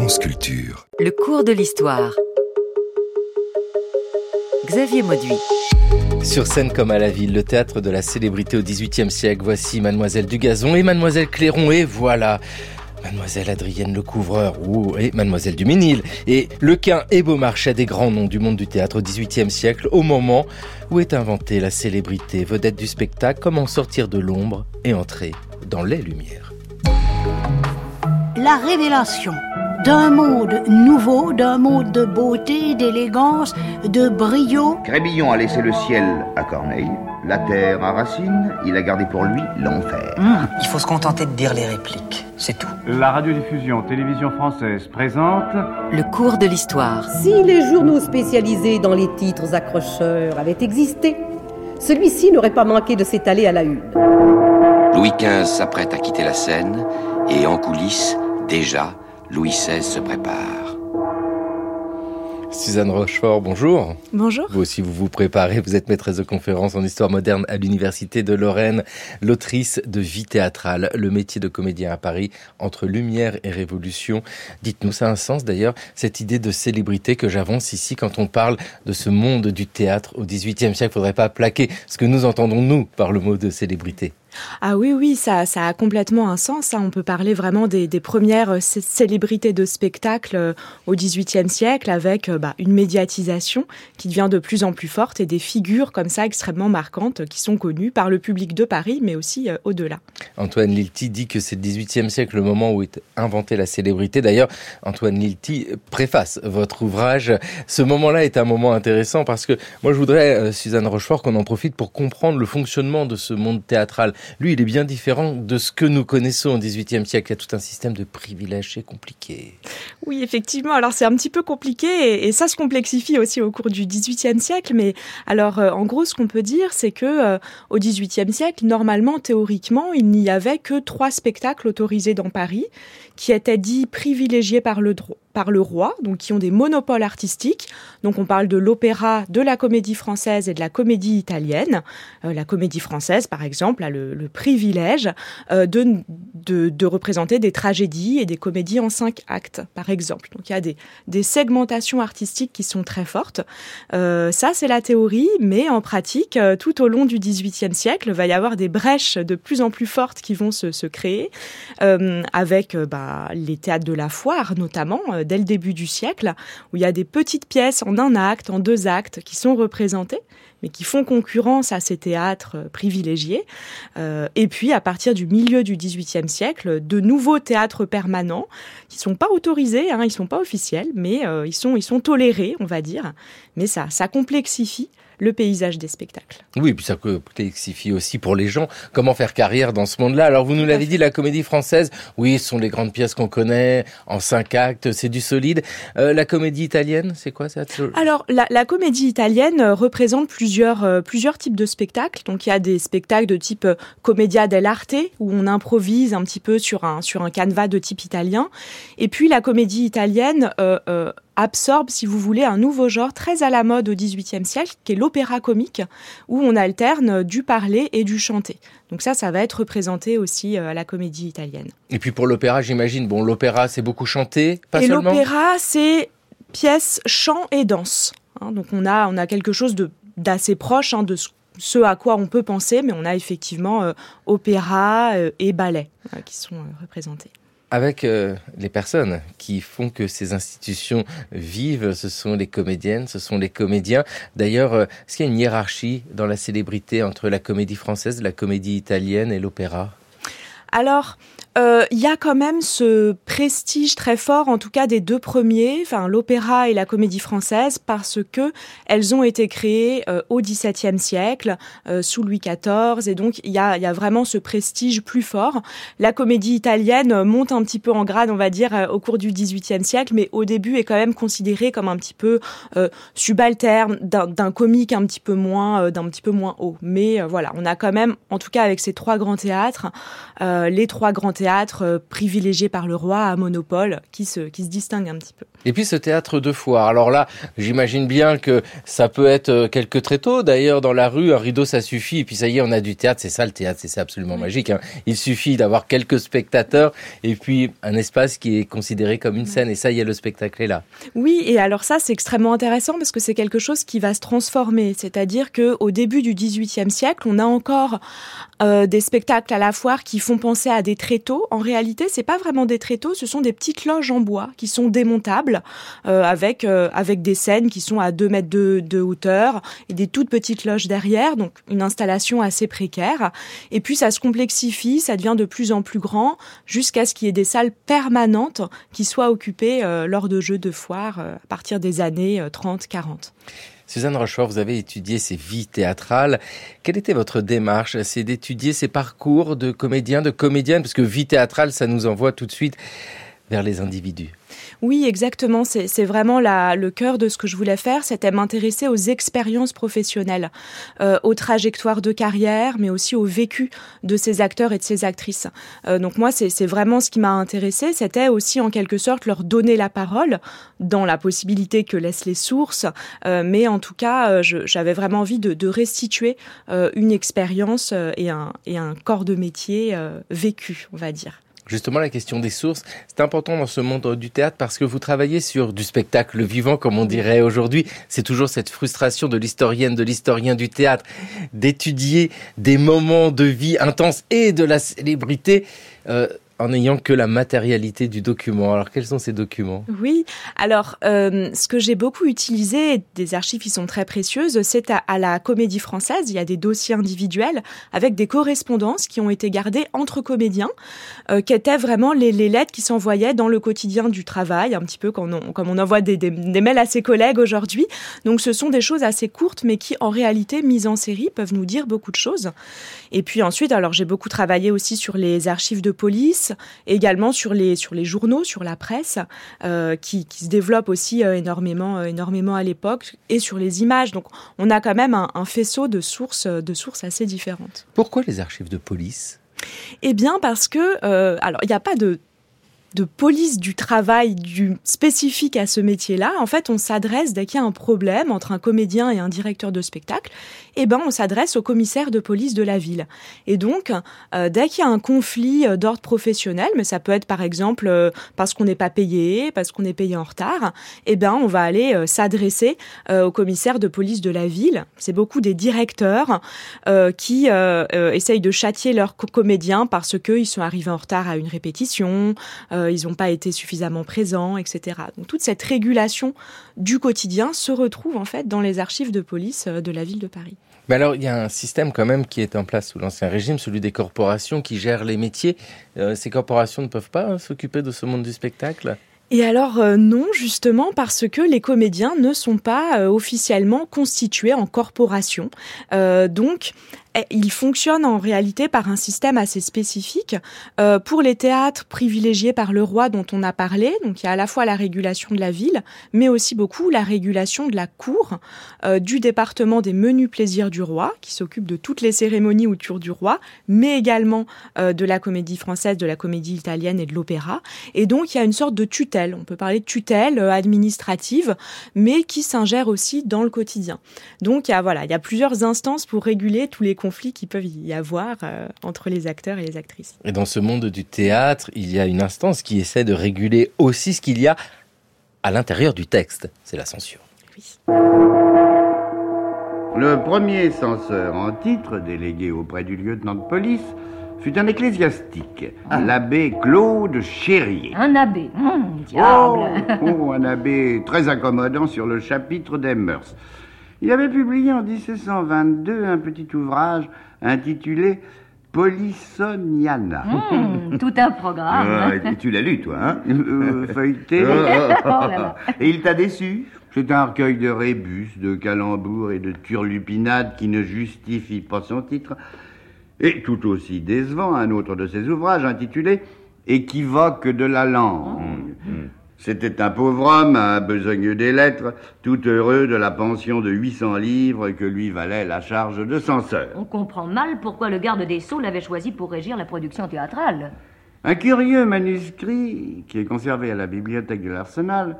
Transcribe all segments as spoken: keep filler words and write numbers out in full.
France Culture. Le cours de l'histoire. Xavier Mauduit. Sur scène comme à la ville, le théâtre de la célébrité au dix-huitième siècle. Voici Mademoiselle Dugazon et Mademoiselle Clairon. Et voilà, Mademoiselle Adrienne Lecouvreur ou, et Mademoiselle Duménil. Et Lequin et Beaumarchais, des grands noms du monde du théâtre au dix-huitième siècle, au moment où est inventée la célébrité, vedette du spectacle, comment sortir de l'ombre et entrer dans les lumières. La révélation d'un monde nouveau, d'un monde de beauté, d'élégance, de brio. Crébillon a laissé le ciel à Corneille, la terre à Racine, il a gardé pour lui l'enfer. Mmh, il faut se contenter de dire les répliques, c'est tout. La radiodiffusion télévision française présente Le cours de l'histoire. Si les journaux spécialisés dans les titres accrocheurs avaient existé, celui-ci n'aurait pas manqué de s'étaler à la une. Louis quinze s'apprête à quitter la scène et en coulisses, déjà, Louis seize se prépare. Suzanne Rochefort, bonjour. Bonjour. Vous aussi, vous vous préparez. Vous êtes maîtresse de conférences en histoire moderne à l'Université de Lorraine, l'autrice de Vie théâtrale, le métier de comédien à Paris, entre lumière et révolution. Dites-nous, ça a un sens d'ailleurs, cette idée de célébrité que j'avance ici quand on parle de ce monde du théâtre au dix-huitième siècle. Il ne faudrait pas plaquer ce que nous entendons, nous, par le mot de célébrité. Ah oui, oui, ça, ça a complètement un sens. Hein. On peut parler vraiment des, des premières c- célébrités de spectacle euh, au dix-huitième siècle avec euh, bah, une médiatisation qui devient de plus en plus forte et des figures comme ça extrêmement marquantes euh, qui sont connues par le public de Paris, mais aussi euh, au-delà. Antoine Lilti dit que c'est le dix-huitième siècle, le moment où est inventée la célébrité. D'ailleurs, Antoine Lilti préface votre ouvrage. Ce moment-là est un moment intéressant parce que moi, je voudrais, euh, Suzanne Rochefort, qu'on en profite pour comprendre le fonctionnement de ce monde théâtral. Lui, il est bien différent de ce que nous connaissons au dix-huitième siècle. Il y a tout un système de privilèges, c'est compliqué. Oui, effectivement. Alors, c'est un petit peu compliqué et, et ça se complexifie aussi au cours du dix-huitième siècle. Mais alors, euh, en gros, ce qu'on peut dire, c'est que euh, au dix-huitième siècle, normalement, théoriquement, il n'y avait que trois spectacles autorisés dans Paris qui étaient dits privilégiés par le droit. par le roi, donc qui ont des monopoles artistiques. Donc on parle de l'opéra, de la comédie française et de la comédie italienne. Euh, la comédie française, par exemple, a le, le privilège euh, de, de, de représenter des tragédies et des comédies en cinq actes, par exemple. Donc il y a des, des segmentations artistiques qui sont très fortes. Euh, ça, c'est la théorie, mais en pratique, euh, tout au long du dix-huitième siècle, il va y avoir des brèches de plus en plus fortes qui vont se, se créer, euh, avec euh, bah, les théâtres de la foire, notamment, euh, dès le début du siècle, où il y a des petites pièces en un acte, en deux actes, qui sont représentées, mais qui font concurrence à ces théâtres privilégiés. Euh, et puis, à partir du milieu du dix-huitième siècle, de nouveaux théâtres permanents, qui ne sont pas autorisés, hein, ils ne sont pas officiels, mais euh, ils sont, ils sont tolérés, on va dire. Mais ça, ça complexifie le paysage des spectacles. Oui, puis ça complexifie aussi pour les gens. Comment faire carrière dans ce monde-là? Alors, vous nous l'avez dit, la comédie française, oui, ce sont les grandes pièces qu'on connaît, en cinq actes, c'est du solide. Euh, la comédie italienne, c'est quoi ça? Alors, la, la comédie italienne représente plusieurs, euh, plusieurs types de spectacles. Donc, il y a des spectacles de type euh, commedia dell'arte, où on improvise un petit peu sur un, sur un canevas de type italien. Et puis, la comédie italienne euh, euh, absorbe, si vous voulez, un nouveau genre très à la mode au dix-huitième siècle, qui est l'opéra comique, où on alterne du parler et du chanter. Donc ça, ça va être représenté aussi à la comédie italienne. Et puis pour l'opéra, j'imagine, bon, l'opéra, c'est beaucoup chanté, pas et seulement. Et l'opéra, c'est pièce, chant et danse. Hein, donc on a, on a quelque chose de, d'assez proche hein, de ce, ce à quoi on peut penser, mais on a effectivement euh, opéra euh, et ballet euh, qui sont euh, représentés. Avec euh, les personnes qui font que ces institutions vivent, ce sont les comédiennes, ce sont les comédiens. D'ailleurs, euh, est-ce qu'il y a une hiérarchie dans la célébrité entre la comédie française, la comédie italienne et l'opéra ? Alors, il euh, y a quand même ce prestige très fort, en tout cas des deux premiers, enfin l'opéra et la comédie française, parce que elles ont été créées euh, au dix-septième siècle, euh, sous Louis quatorze, et donc il y a, y a vraiment ce prestige plus fort. La comédie italienne monte un petit peu en grade, on va dire, euh, au cours du dix-huitième siècle, mais au début est quand même considérée comme un petit peu euh, subalterne d'un, d'un comique un petit peu moins, euh, d'un petit peu moins haut. Mais euh, voilà, on a quand même, en tout cas avec ces trois grands théâtres, euh, les trois grands théâtres théâtre privilégié par le roi à monopole qui se, qui se distingue un petit peu. Et puis ce théâtre de foire. Alors là, j'imagine bien que ça peut être quelques tréteaux. D'ailleurs, dans la rue, un rideau, ça suffit. Et puis ça y est, on a du théâtre. C'est ça le théâtre, c'est, c'est absolument oui. magique. Hein. Il suffit d'avoir quelques spectateurs et puis un espace qui est considéré comme une scène. Et ça y est, le spectacle est là. Oui, et alors ça, c'est extrêmement intéressant parce que c'est quelque chose qui va se transformer. C'est-à-dire qu'au début du dix-huitième siècle, on a encore euh, des spectacles à la foire qui font penser à des tréteaux. En réalité, c'est pas vraiment des tréteaux, ce sont des petites loges en bois qui sont démontables. Euh, avec euh, avec des scènes qui sont à deux mètres de, de hauteur et des toutes petites loges derrière, donc une installation assez précaire. Et puis ça se complexifie, ça devient de plus en plus grand, jusqu'à ce qu'il y ait des salles permanentes qui soient occupées euh, lors de jeux de foire euh, à partir des années euh, trente quarante. Suzanne Rochefort, vous avez étudié ces vies théâtrales. Quelle était votre démarche ? C'est d'étudier ces parcours de comédiens, de comédiennes, parce que vie théâtrale, ça nous envoie tout de suite vers les individus. Oui, exactement. C'est, c'est vraiment la, le cœur de ce que je voulais faire, c'était m'intéresser aux expériences professionnelles, euh, aux trajectoires de carrière, mais aussi au vécu de ces acteurs et de ces actrices. Euh, donc moi, c'est, c'est vraiment ce qui m'a intéressée. C'était aussi en quelque sorte leur donner la parole dans la possibilité que laissent les sources. Euh, mais en tout cas, euh, je, j'avais vraiment envie de, de restituer euh, une expérience euh, et, un, et un corps de métier euh, vécu, on va dire. Justement, la question des sources, c'est important dans ce monde du théâtre parce que vous travaillez sur du spectacle vivant, comme on dirait aujourd'hui. C'est toujours cette frustration de l'historienne, de l'historien du théâtre, d'étudier des moments de vie intenses et de la célébrité euh, en n'ayant que la matérialité du document. Alors, quels sont ces documents ? Oui, alors, euh, ce que j'ai beaucoup utilisé, des archives qui sont très précieuses, c'est à, à la Comédie Française. Il y a des dossiers individuels avec des correspondances qui ont été gardées entre comédiens, euh, qui étaient vraiment les, les lettres qui s'envoyaient dans le quotidien du travail, un petit peu comme on, comme on envoie des, des, des mails à ses collègues aujourd'hui. Donc, ce sont des choses assez courtes, mais qui, en réalité, mises en série, peuvent nous dire beaucoup de choses. Et puis ensuite, alors, j'ai beaucoup travaillé aussi sur les archives de police, également sur les, sur les journaux, sur la presse, euh, qui, qui se développe aussi euh, énormément, euh, énormément à l'époque, et sur les images. Donc, on a quand même un, un faisceau de sources, de sources assez différentes. Pourquoi les archives de police ? Eh bien, parce que, euh, alors, il n'y a pas de de police du travail du spécifique à ce métier-là. En fait, on s'adresse, dès qu'il y a un problème entre un comédien et un directeur de spectacle, eh ben, on s'adresse au commissaire de police de la ville. Et donc, euh, dès qu'il y a un conflit euh, d'ordre professionnel, mais ça peut être par exemple euh, parce qu'on n'est pas payé, parce qu'on est payé en retard, eh ben, on va aller euh, s'adresser euh, au commissaire de police de la ville. C'est beaucoup des directeurs euh, qui euh, euh, essayent de châtier leurs co- comédiens parce qu'ils sont arrivés en retard à une répétition, euh, ils n'ont pas été suffisamment présents, et cetera. Donc toute cette régulation du quotidien se retrouve en fait dans les archives de police de la ville de Paris. Mais alors, il y a un système quand même qui est en place sous l'Ancien Régime, celui des corporations qui gèrent les métiers. Euh, ces corporations ne peuvent pas hein, s'occuper de ce monde du spectacle ? Et alors euh, non, justement, parce que les comédiens ne sont pas euh, officiellement constitués en corporation. Euh, donc, ils fonctionnent en réalité par un système assez spécifique. Euh, pour les théâtres privilégiés par le roi dont on a parlé, donc il y a à la fois la régulation de la ville, mais aussi beaucoup la régulation de la cour, euh, du département des menus plaisirs du roi, qui s'occupe de toutes les cérémonies autour du roi, mais également euh, de la comédie française, de la comédie italienne et de l'opéra. Et donc il y a une sorte de tutelle, on peut parler de tutelle euh, administrative, mais qui s'ingère aussi dans le quotidien. Donc il y a, voilà, il y a plusieurs instances pour réguler tous les conflits qui peuvent y avoir euh, entre les acteurs et les actrices. Et dans ce monde du théâtre, il y a une instance qui essaie de réguler aussi ce qu'il y a à l'intérieur du texte. C'est la censure. Oui. Le premier censeur en titre, délégué auprès du lieutenant de police, fut un ecclésiastique, ah. l'abbé Claude Chérier. Un abbé, hum, diable. Oh, oh, un abbé très accommodant sur le chapitre des mœurs. Il avait publié en dix-sept cent vingt-deux un petit ouvrage intitulé Polissoniana. Mmh, tout un programme. Euh, tu l'as lu, toi, hein euh, Feuilleté. Oh là là. Et il t'a déçu? C'est un recueil de rébus, de calembours et de turlupinades qui ne justifie pas son titre. Et tout aussi décevant, un autre de ses ouvrages intitulé Équivoque de la langue. Mmh. Mmh. C'était un pauvre homme, un besogneux des lettres, tout heureux de la pension de huit cents livres que lui valait la charge de censeur. On comprend mal pourquoi le garde des Sceaux l'avait choisi pour régir la production théâtrale. Un curieux manuscrit, qui est conservé à la bibliothèque de l'Arsenal,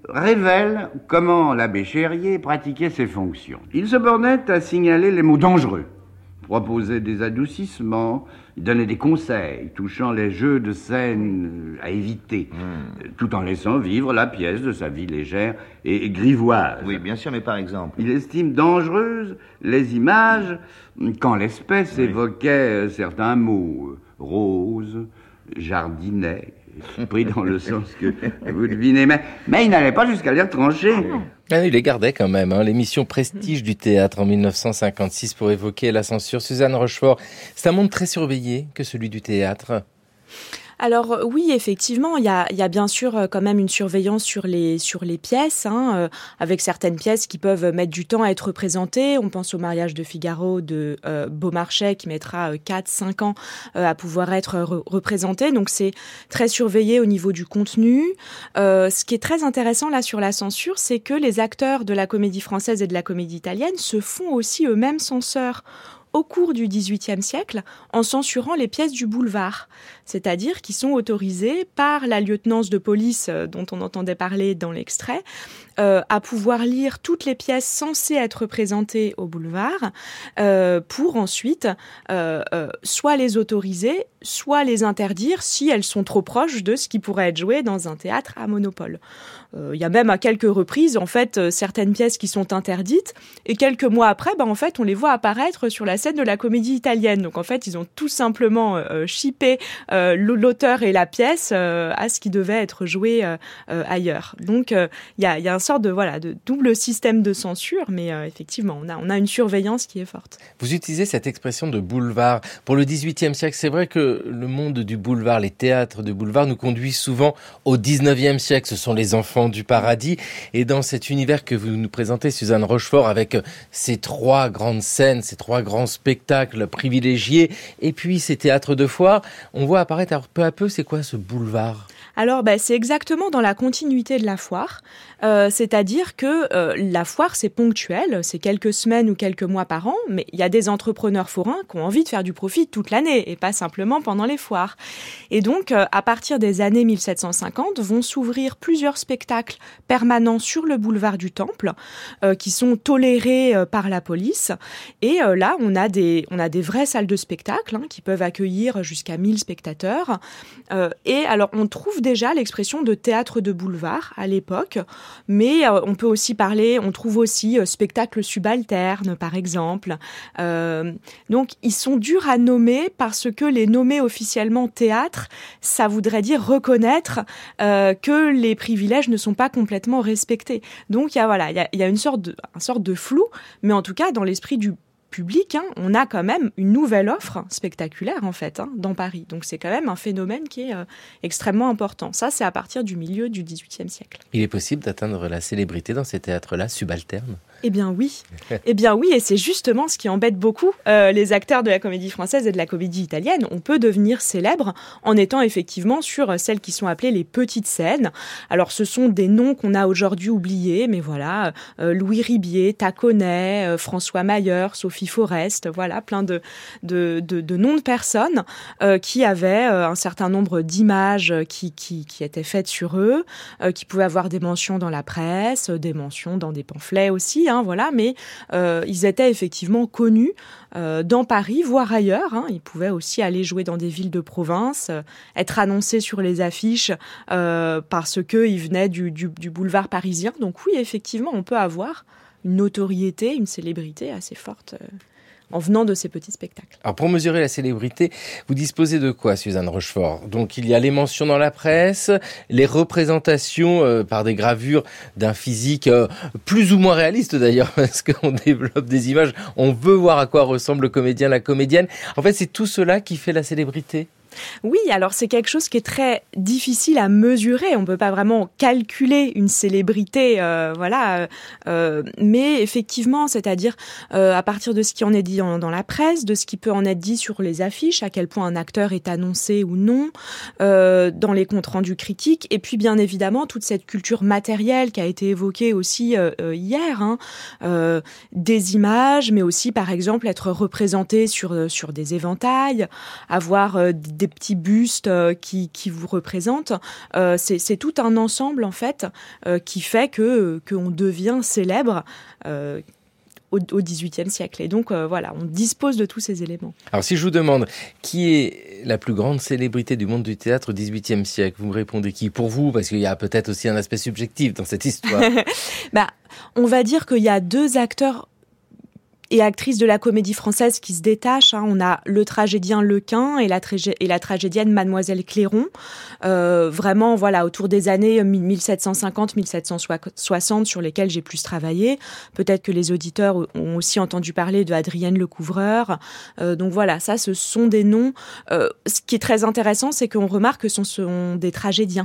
révèle comment l'abbé Cherrier pratiquait ses fonctions. Il se bornait à signaler les mots dangereux, proposer des adoucissements, donner des conseils touchant les jeux de scène à éviter, mmh. tout en laissant vivre la pièce de sa vie légère et grivoise. Oui, bien sûr, mais par exemple... Il estime dangereuses les images quand l'espèce oui. évoquait certains mots, rose, jardinet, pris dans le sens que vous devinez, mais, mais il n'allait pas jusqu'à les retrancher. Ah, il les gardait quand même, hein. L'émission Prestige du théâtre en dix-neuf cent cinquante-six pour évoquer la censure. Suzanne Rochefort, c'est un monde très surveillé que celui du théâtre. Alors oui, effectivement, il y a, il y a bien sûr quand même une surveillance sur les, sur les pièces, hein, euh, avec certaines pièces qui peuvent mettre du temps à être représentées. On pense au mariage de Figaro de euh, Beaumarchais qui mettra quatre à cinq ans euh, à pouvoir être re- représenté. Donc c'est très surveillé au niveau du contenu. Euh, ce qui est très intéressant là sur la censure, c'est que les acteurs de la comédie française et de la comédie italienne se font aussi eux-mêmes censeurs au cours du dix-huitième siècle en censurant les pièces du boulevard, c'est-à-dire qui sont autorisées par la lieutenance de police dont on entendait parler dans l'extrait, euh, à pouvoir lire toutes les pièces censées être présentées au boulevard euh, pour ensuite euh, euh, soit les autoriser, soit les interdire si elles sont trop proches de ce qui pourrait être joué dans un théâtre à monopole. Il euh, y a même à quelques reprises, en fait, euh, certaines pièces qui sont interdites, et quelques mois après, bah, en fait, on les voit apparaître sur la scène de la comédie italienne. Donc, en fait, ils ont tout simplement euh, chippé euh, l'auteur et la pièce euh, à ce qui devait être joué euh, euh, ailleurs. Donc, il euh, y a, y a une sorte de, voilà, de double système de censure, mais euh, effectivement, on a, on a une surveillance qui est forte. Vous utilisez cette expression de boulevard. Pour le dix-huitième siècle, c'est vrai que le monde du boulevard, les théâtres de boulevard nous conduisent souvent au dix-neuvième siècle. Ce sont les enfants du paradis. Et dans cet univers que vous nous présentez, Suzanne Rochefort, avec ces trois grandes scènes, ces trois grands spectacles privilégiés, et puis ces théâtres de foire, on voit apparaître alors, peu à peu, c'est quoi ce boulevard ? Alors, bah, c'est exactement dans la continuité de la foire, euh, c'est-à-dire que euh, la foire, c'est ponctuel, c'est quelques semaines ou quelques mois par an, mais il y a des entrepreneurs forains qui ont envie de faire du profit toute l'année, et pas simplement pendant les foires. Et donc, euh, à partir des années mille sept cent cinquante, vont s'ouvrir plusieurs spectacles permanents sur le boulevard du Temple, euh, qui sont tolérés euh, par la police, et euh, là, on a des, on a des vraies salles de spectacle, hein, qui peuvent accueillir jusqu'à mille spectateurs, euh, et alors, on trouve déjà l'expression de théâtre de boulevard à l'époque, mais euh, on peut aussi parler, on trouve aussi euh, spectacle subalterne par exemple. Euh, donc ils sont durs à nommer parce que les nommer officiellement théâtre, ça voudrait dire reconnaître euh, que les privilèges ne sont pas complètement respectés. Donc il y a voilà, il y a, y a une sorte de, une sorte de flou, mais en tout cas dans l'esprit du public, hein, on a quand même une nouvelle offre spectaculaire en fait, hein, dans Paris. Donc c'est quand même un phénomène qui est euh, extrêmement important. Ça, c'est à partir du milieu du dix-huitième siècle. Il est possible d'atteindre la célébrité dans ces théâtres-là subalternes ? Eh bien oui, eh bien oui, et c'est justement ce qui embête beaucoup euh, les acteurs de la comédie française et de la comédie italienne. On peut devenir célèbre en étant effectivement sur celles qui sont appelées les petites scènes. Alors ce sont des noms qu'on a aujourd'hui oubliés, mais voilà, euh, Louis Ribier, Taconnet, euh, François Mayer, Sophie Forest, voilà, plein de, de, de, de noms de personnes euh, qui avaient euh, un certain nombre d'images qui, qui, qui étaient faites sur eux, euh, qui pouvaient avoir des mentions dans la presse, des mentions dans des pamphlets aussi, hein, voilà, mais euh, ils étaient effectivement connus euh, dans Paris, voire ailleurs. Hein. Ils pouvaient aussi aller jouer dans des villes de province, euh, être annoncés sur les affiches euh, parce qu'ils venaient du, du, du boulevard parisien. Donc oui, effectivement, on peut avoir une notoriété, une célébrité assez forte euh, en venant de ces petits spectacles. Alors pour mesurer la célébrité, vous disposez de quoi, Suzanne Rochefort ? Donc il y a les mentions dans la presse, les représentations euh, par des gravures d'un physique euh, plus ou moins réaliste d'ailleurs, parce qu'on développe des images, on veut voir à quoi ressemble le comédien, la comédienne. En fait, c'est tout cela qui fait la célébrité ? Oui, alors c'est quelque chose qui est très difficile à mesurer. On peut pas vraiment calculer une célébrité, euh, voilà. Euh, mais effectivement, c'est-à-dire euh, à partir de ce qui en est dit en, dans la presse, de ce qui peut en être dit sur les affiches, à quel point un acteur est annoncé ou non, euh, dans les comptes rendus critiques, et puis bien évidemment toute cette culture matérielle qui a été évoquée aussi euh, hier, hein, euh, des images, mais aussi par exemple être représenté sur sur des éventails, avoir euh, des des petits bustes euh, qui, qui vous représentent. Euh, c'est, c'est tout un ensemble, en fait, euh, qui fait que, qu'on devient célèbre euh, au, au dix-huitième siècle. Et donc, euh, voilà, on dispose de tous ces éléments. Alors, si je vous demande qui est la plus grande célébrité du monde du théâtre au dix-huitième siècle, vous me répondez qui? Pour vous, parce qu'il y a peut-être aussi un aspect subjectif dans cette histoire. bah, on va dire qu'il y a deux acteurs et actrices de la comédie française qui se détachent. Hein. On a le tragédien Lequin et la, tragé- et la tragédienne Mademoiselle Clairon. Euh, vraiment, voilà, autour des années dix-sept cent cinquante à dix-sept cent soixante sur lesquelles j'ai plus travaillé. Peut-être que les auditeurs ont aussi entendu parler de Adrienne Lecouvreur. Euh, donc voilà, ça, ce sont des noms. Euh, ce qui est très intéressant, c'est qu'on remarque que ce sont des tragédiens.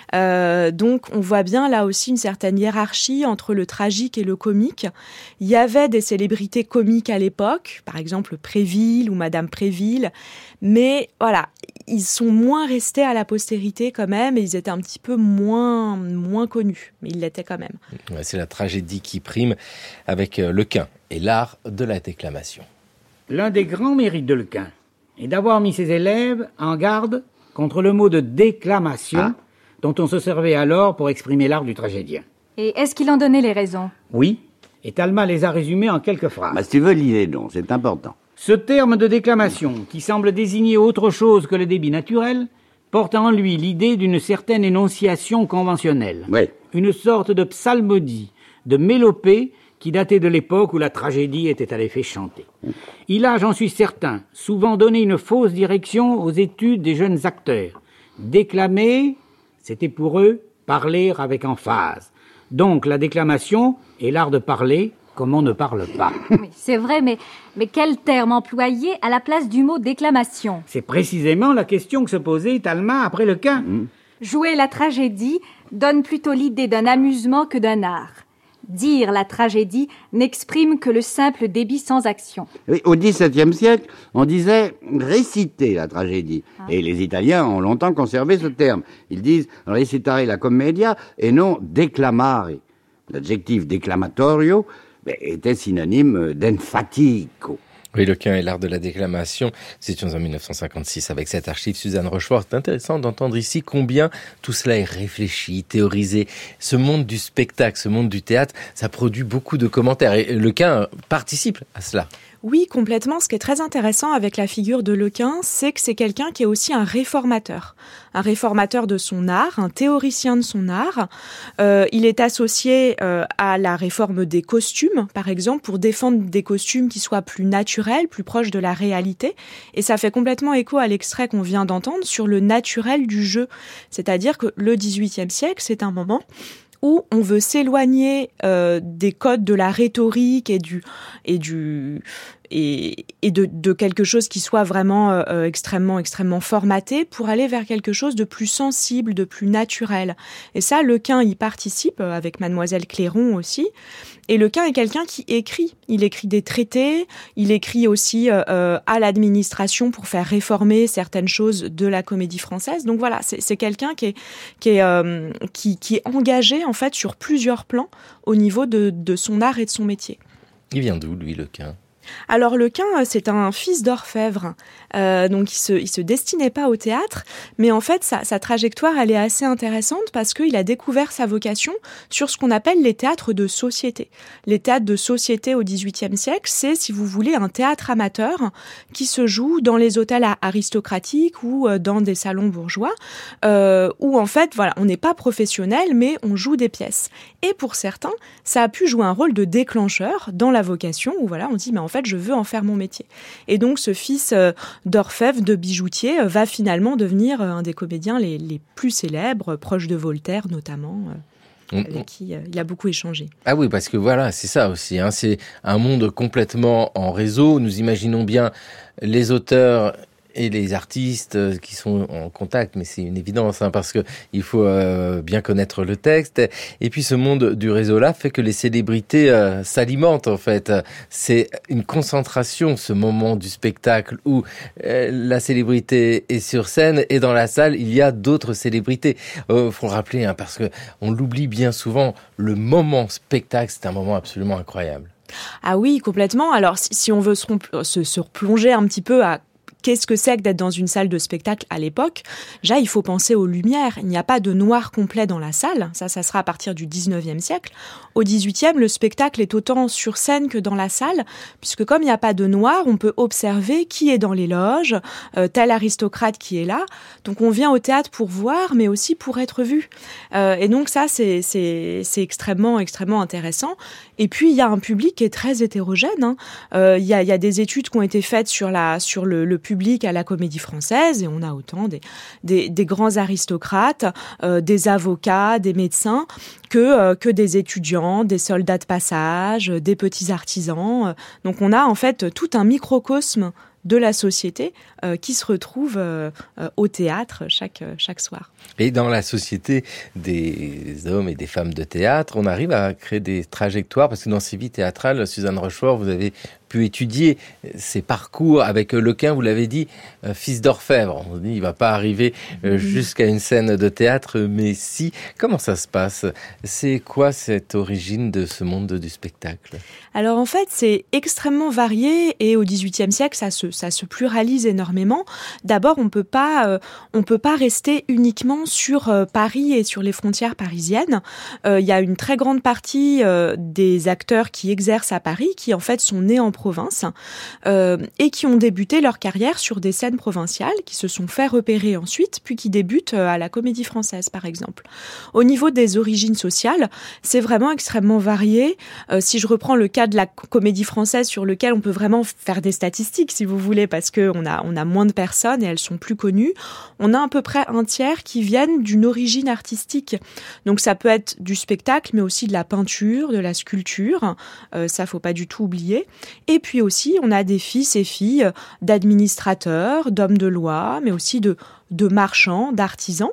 Euh, donc on voit bien là aussi une certaine hiérarchie entre le tragique et le comique. Il y avait des célébrités comiques à l'époque, par exemple Préville ou Madame Préville, mais voilà, ils sont moins restés à la postérité quand même et ils étaient un petit peu moins, moins connus, mais ils l'étaient quand même. Ouais, c'est la tragédie qui prime avec Lequin et l'art de la déclamation. L'un des grands mérites de Lequin est d'avoir mis ses élèves en garde contre le mot de déclamation ah. dont on se servait alors pour exprimer l'art du tragédien. Et est-ce qu'il en donnait les raisons? Oui, et Talma les a résumées en quelques phrases. Bah, si tu veux, lis-les donc, c'est important. Ce terme de déclamation, qui semble désigner autre chose que le débit naturel, porte en lui l'idée d'une certaine énonciation conventionnelle. Oui. Une sorte de psalmodie, de mélopée qui datait de l'époque où la tragédie était à l'effet chanté. Il a, j'en suis certain, souvent donné une fausse direction aux études des jeunes acteurs. Déclamer, c'était pour eux parler avec emphase. Donc la déclamation est l'art de parler comme on ne parle pas. Oui, c'est vrai, mais, mais quel terme employer à la place du mot déclamation? C'est précisément la question que se posait Talma après Lequin. Mmh. Jouer la tragédie donne plutôt l'idée d'un amusement que d'un art. Dire la tragédie n'exprime que le simple débit sans action. Oui, au dix-septième siècle, on disait réciter la tragédie. Ah. Et les Italiens ont longtemps conservé ce terme. Ils disent recitare la commedia et non declamare. L'adjectif declamatorio était synonyme d'enfatico. Oui, Lequin et l'art de la déclamation, c'est en dix-neuf cent cinquante-six avec cette archive Suzanne Rochefort. C'est intéressant d'entendre ici combien tout cela est réfléchi, théorisé. Ce monde du spectacle, ce monde du théâtre, ça produit beaucoup de commentaires et Lequin participe à cela. Oui, complètement. Ce qui est très intéressant avec la figure de Lequin, c'est que c'est quelqu'un qui est aussi un réformateur. Un réformateur de son art, un théoricien de son art. Euh, il est associé euh, à la réforme des costumes, par exemple, pour défendre des costumes qui soient plus naturels, plus proches de la réalité. Et ça fait complètement écho à l'extrait qu'on vient d'entendre sur le naturel du jeu. C'est-à-dire que le dix-huitième siècle, c'est un moment où on veut s'éloigner euh, des codes de la rhétorique et du et du et, et de, de quelque chose qui soit vraiment euh, extrêmement extrêmement formaté pour aller vers quelque chose de plus sensible, de plus naturel. Et ça, Lequin y participe avec Mademoiselle Clairon aussi. Et Lequin est quelqu'un qui écrit. Il écrit des traités, il écrit aussi euh, à l'administration pour faire réformer certaines choses de la comédie française. Donc voilà, c'est, c'est quelqu'un qui est qui est euh, qui, qui est engagé en fait sur plusieurs plans au niveau de, de son art et de son métier. Il vient d'où, lui, Lequin ? Alors Lequin, c'est un fils d'orfèvre, euh, donc il se, il se destinait pas au théâtre, mais en fait sa, sa trajectoire elle est assez intéressante parce qu'il a découvert sa vocation sur ce qu'on appelle les théâtres de société. Les théâtres de société au dix-huitième siècle, c'est si vous voulez un théâtre amateur qui se joue dans les hôtels aristocratiques ou dans des salons bourgeois, euh, où en fait voilà on n'est pas professionnel mais on joue des pièces. Et pour certains, ça a pu jouer un rôle de déclencheur dans la vocation où voilà on dit mais en fait je veux en faire mon métier. Et donc ce fils euh, d'orfèvre, de bijoutier, euh, va finalement devenir euh, un des comédiens les, les plus célèbres, proche de Voltaire notamment, euh, avec qui euh, il a beaucoup échangé. Ah oui, parce que voilà, c'est ça aussi, hein, c'est un monde complètement en réseau. Nous imaginons bien les auteurs et les artistes qui sont en contact, mais c'est une évidence, hein, parce que il faut euh, bien connaître le texte. Et puis ce monde du réseau-là fait que les célébrités euh, s'alimentent, en fait. C'est une concentration, ce moment du spectacle où euh, la célébrité est sur scène et dans la salle, il y a d'autres célébrités. Euh, faut le rappeler, hein, parce que on l'oublie bien souvent, le moment spectacle, c'est un moment absolument incroyable. Ah oui, complètement. Alors, si, si on veut se, se, se replonger un petit peu à qu'est-ce que c'est que d'être dans une salle de spectacle à l'époque? Déjà, il faut penser aux lumières. Il n'y a pas de noir complet dans la salle. Ça, ça sera à partir du dix-neuvième siècle. Au dix-huitième, le spectacle est autant sur scène que dans la salle, puisque comme il n'y a pas de noir, on peut observer qui est dans les loges, euh, tel aristocrate qui est là. Donc on vient au théâtre pour voir, mais aussi pour être vu. Euh, et donc ça, c'est, c'est, c'est extrêmement, extrêmement intéressant. Et puis il y a un public qui est très hétérogène. Hein. Euh, il y a, il y a des études qui ont été faites sur la, sur le, le public à la Comédie Française, et on a autant des, des, des grands aristocrates, euh, des avocats, des médecins, que, euh, que des étudiants, des soldats de passage, des petits artisans. Donc on a en fait tout un microcosme de la société euh, qui se retrouve euh, euh, au théâtre chaque, chaque soir. Et dans la société des hommes et des femmes de théâtre, on arrive à créer des trajectoires, parce que dans ces vies théâtrales, Suzanne Rochefort, vous avez pu étudier ces parcours avec Lequin, vous l'avez dit, euh, fils d'orfèvre. On dit, il va pas arriver euh, jusqu'à une scène de théâtre, mais si. Comment ça se passe? C'est quoi cette origine de ce monde du spectacle? Alors en fait, c'est extrêmement varié, et au dix-huitième siècle, ça se, ça se pluralise énormément. D'abord, on peut pas, euh, on peut pas rester uniquement sur euh, Paris et sur les frontières parisiennes. Euh, il y a une très grande partie euh, des acteurs qui exercent à Paris, qui en fait sont nés en province euh, et qui ont débuté leur carrière sur des scènes provinciales, qui se sont fait repérer ensuite, puis qui débutent à la Comédie Française, par exemple. Au niveau des origines sociales, c'est vraiment extrêmement varié. Euh, si je reprends le cas de la Comédie Française, sur lequel on peut vraiment faire des statistiques, si vous voulez, parce qu'on a, on a moins de personnes et elles sont plus connues, on a à peu près un tiers qui viennent d'une origine artistique. Donc ça peut être du spectacle, mais aussi de la peinture, de la sculpture, euh, ça faut pas du tout oublier. Et puis aussi, on a des fils et filles d'administrateurs, d'hommes de loi, mais aussi de, de marchands, d'artisans.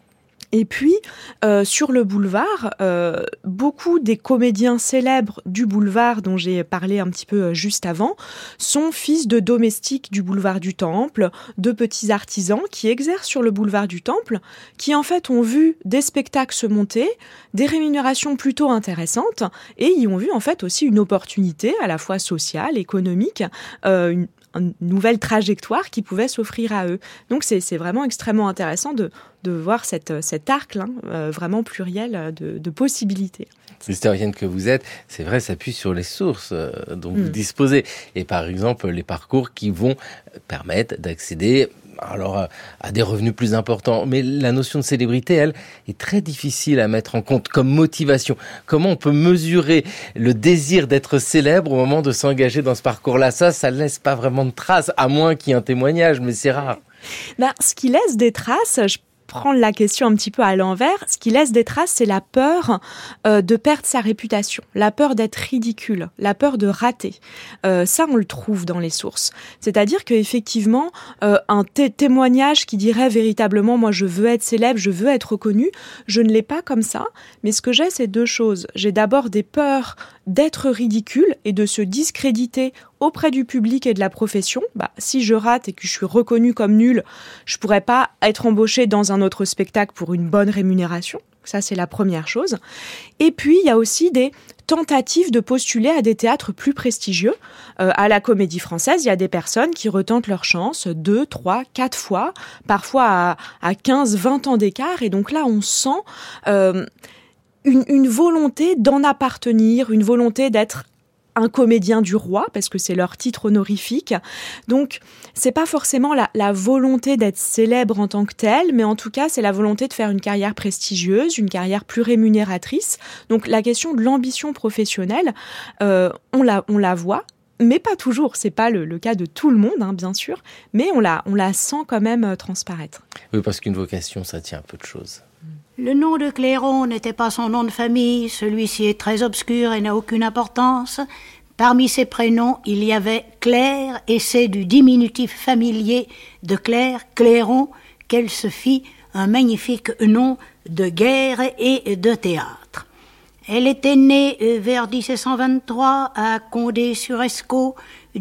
Et puis, euh, sur le boulevard, euh, beaucoup des comédiens célèbres du boulevard, dont j'ai parlé un petit peu juste avant, sont fils de domestiques du boulevard du Temple, de petits artisans qui exercent sur le boulevard du Temple, qui en fait ont vu des spectacles se monter, des rémunérations plutôt intéressantes, et y ont vu en fait aussi une opportunité à la fois sociale, économique, euh, une une nouvelle trajectoire qui pouvait s'offrir à eux. Donc c'est, c'est vraiment extrêmement intéressant de, de voir cette, cet arc là, euh, vraiment pluriel de, de possibilités. L'historienne que vous êtes, c'est vrai, s'appuie sur les sources euh, dont mmh. vous disposez. Et par exemple, les parcours qui vont permettre d'accéder alors à des revenus plus importants. Mais la notion de célébrité, elle, est très difficile à mettre en compte comme motivation. Comment on peut mesurer le désir d'être célèbre au moment de s'engager dans ce parcours-là? Ça, ça ne laisse pas vraiment de traces, à moins qu'il y ait un témoignage, mais c'est rare. Ben, ce qui laisse des traces, je prendre la question un petit peu à l'envers, ce qui laisse des traces, c'est la peur euh, de perdre sa réputation, la peur d'être ridicule, la peur de rater. Euh, ça, on le trouve dans les sources. C'est-à-dire qu'effectivement, euh, un té- témoignage qui dirait véritablement « moi, je veux être célèbre, je veux être reconnu », je ne l'ai pas comme ça, mais ce que j'ai, c'est deux choses. J'ai d'abord des peurs d'être ridicule et de se discréditer auprès du public et de la profession. Bah, si je rate et que je suis reconnue comme nulle, je pourrais pas être embauchée dans un autre spectacle pour une bonne rémunération. Ça, c'est la première chose. Et puis, il y a aussi des tentatives de postuler à des théâtres plus prestigieux. Euh, à la Comédie Française, il y a des personnes qui retentent leur chance deux, trois, quatre fois, parfois à, à quinze, vingt ans d'écart. Et donc là, on sent euh, une, une volonté d'en appartenir, une volonté d'être un comédien du roi, parce que c'est leur titre honorifique. Donc, c'est pas forcément la, la volonté d'être célèbre en tant que tel, mais en tout cas, c'est la volonté de faire une carrière prestigieuse, une carrière plus rémunératrice. Donc, la question de l'ambition professionnelle, euh, on la, on la voit, mais pas toujours. C'est pas le, le cas de tout le monde, hein, bien sûr, mais on la, on la sent quand même euh, transparaître. Oui, parce qu'une vocation, ça tient un peu de choses. Le nom de Clairon n'était pas son nom de famille, celui-ci est très obscur et n'a aucune importance. Parmi ses prénoms, il y avait Claire, et c'est du diminutif familier de Claire, Clairon, qu'elle se fit un magnifique nom de guerre et de théâtre. Elle était née vers dix-sept cent vingt-trois à Condé-sur-Escaut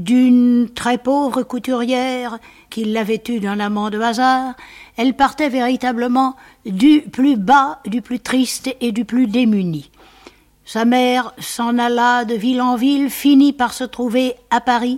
d'une très pauvre couturière qui l'avait eue d'un amant de hasard. Elle partait véritablement du plus bas, du plus triste et du plus démuni. Sa mère s'en alla de ville en ville, finit par se trouver à Paris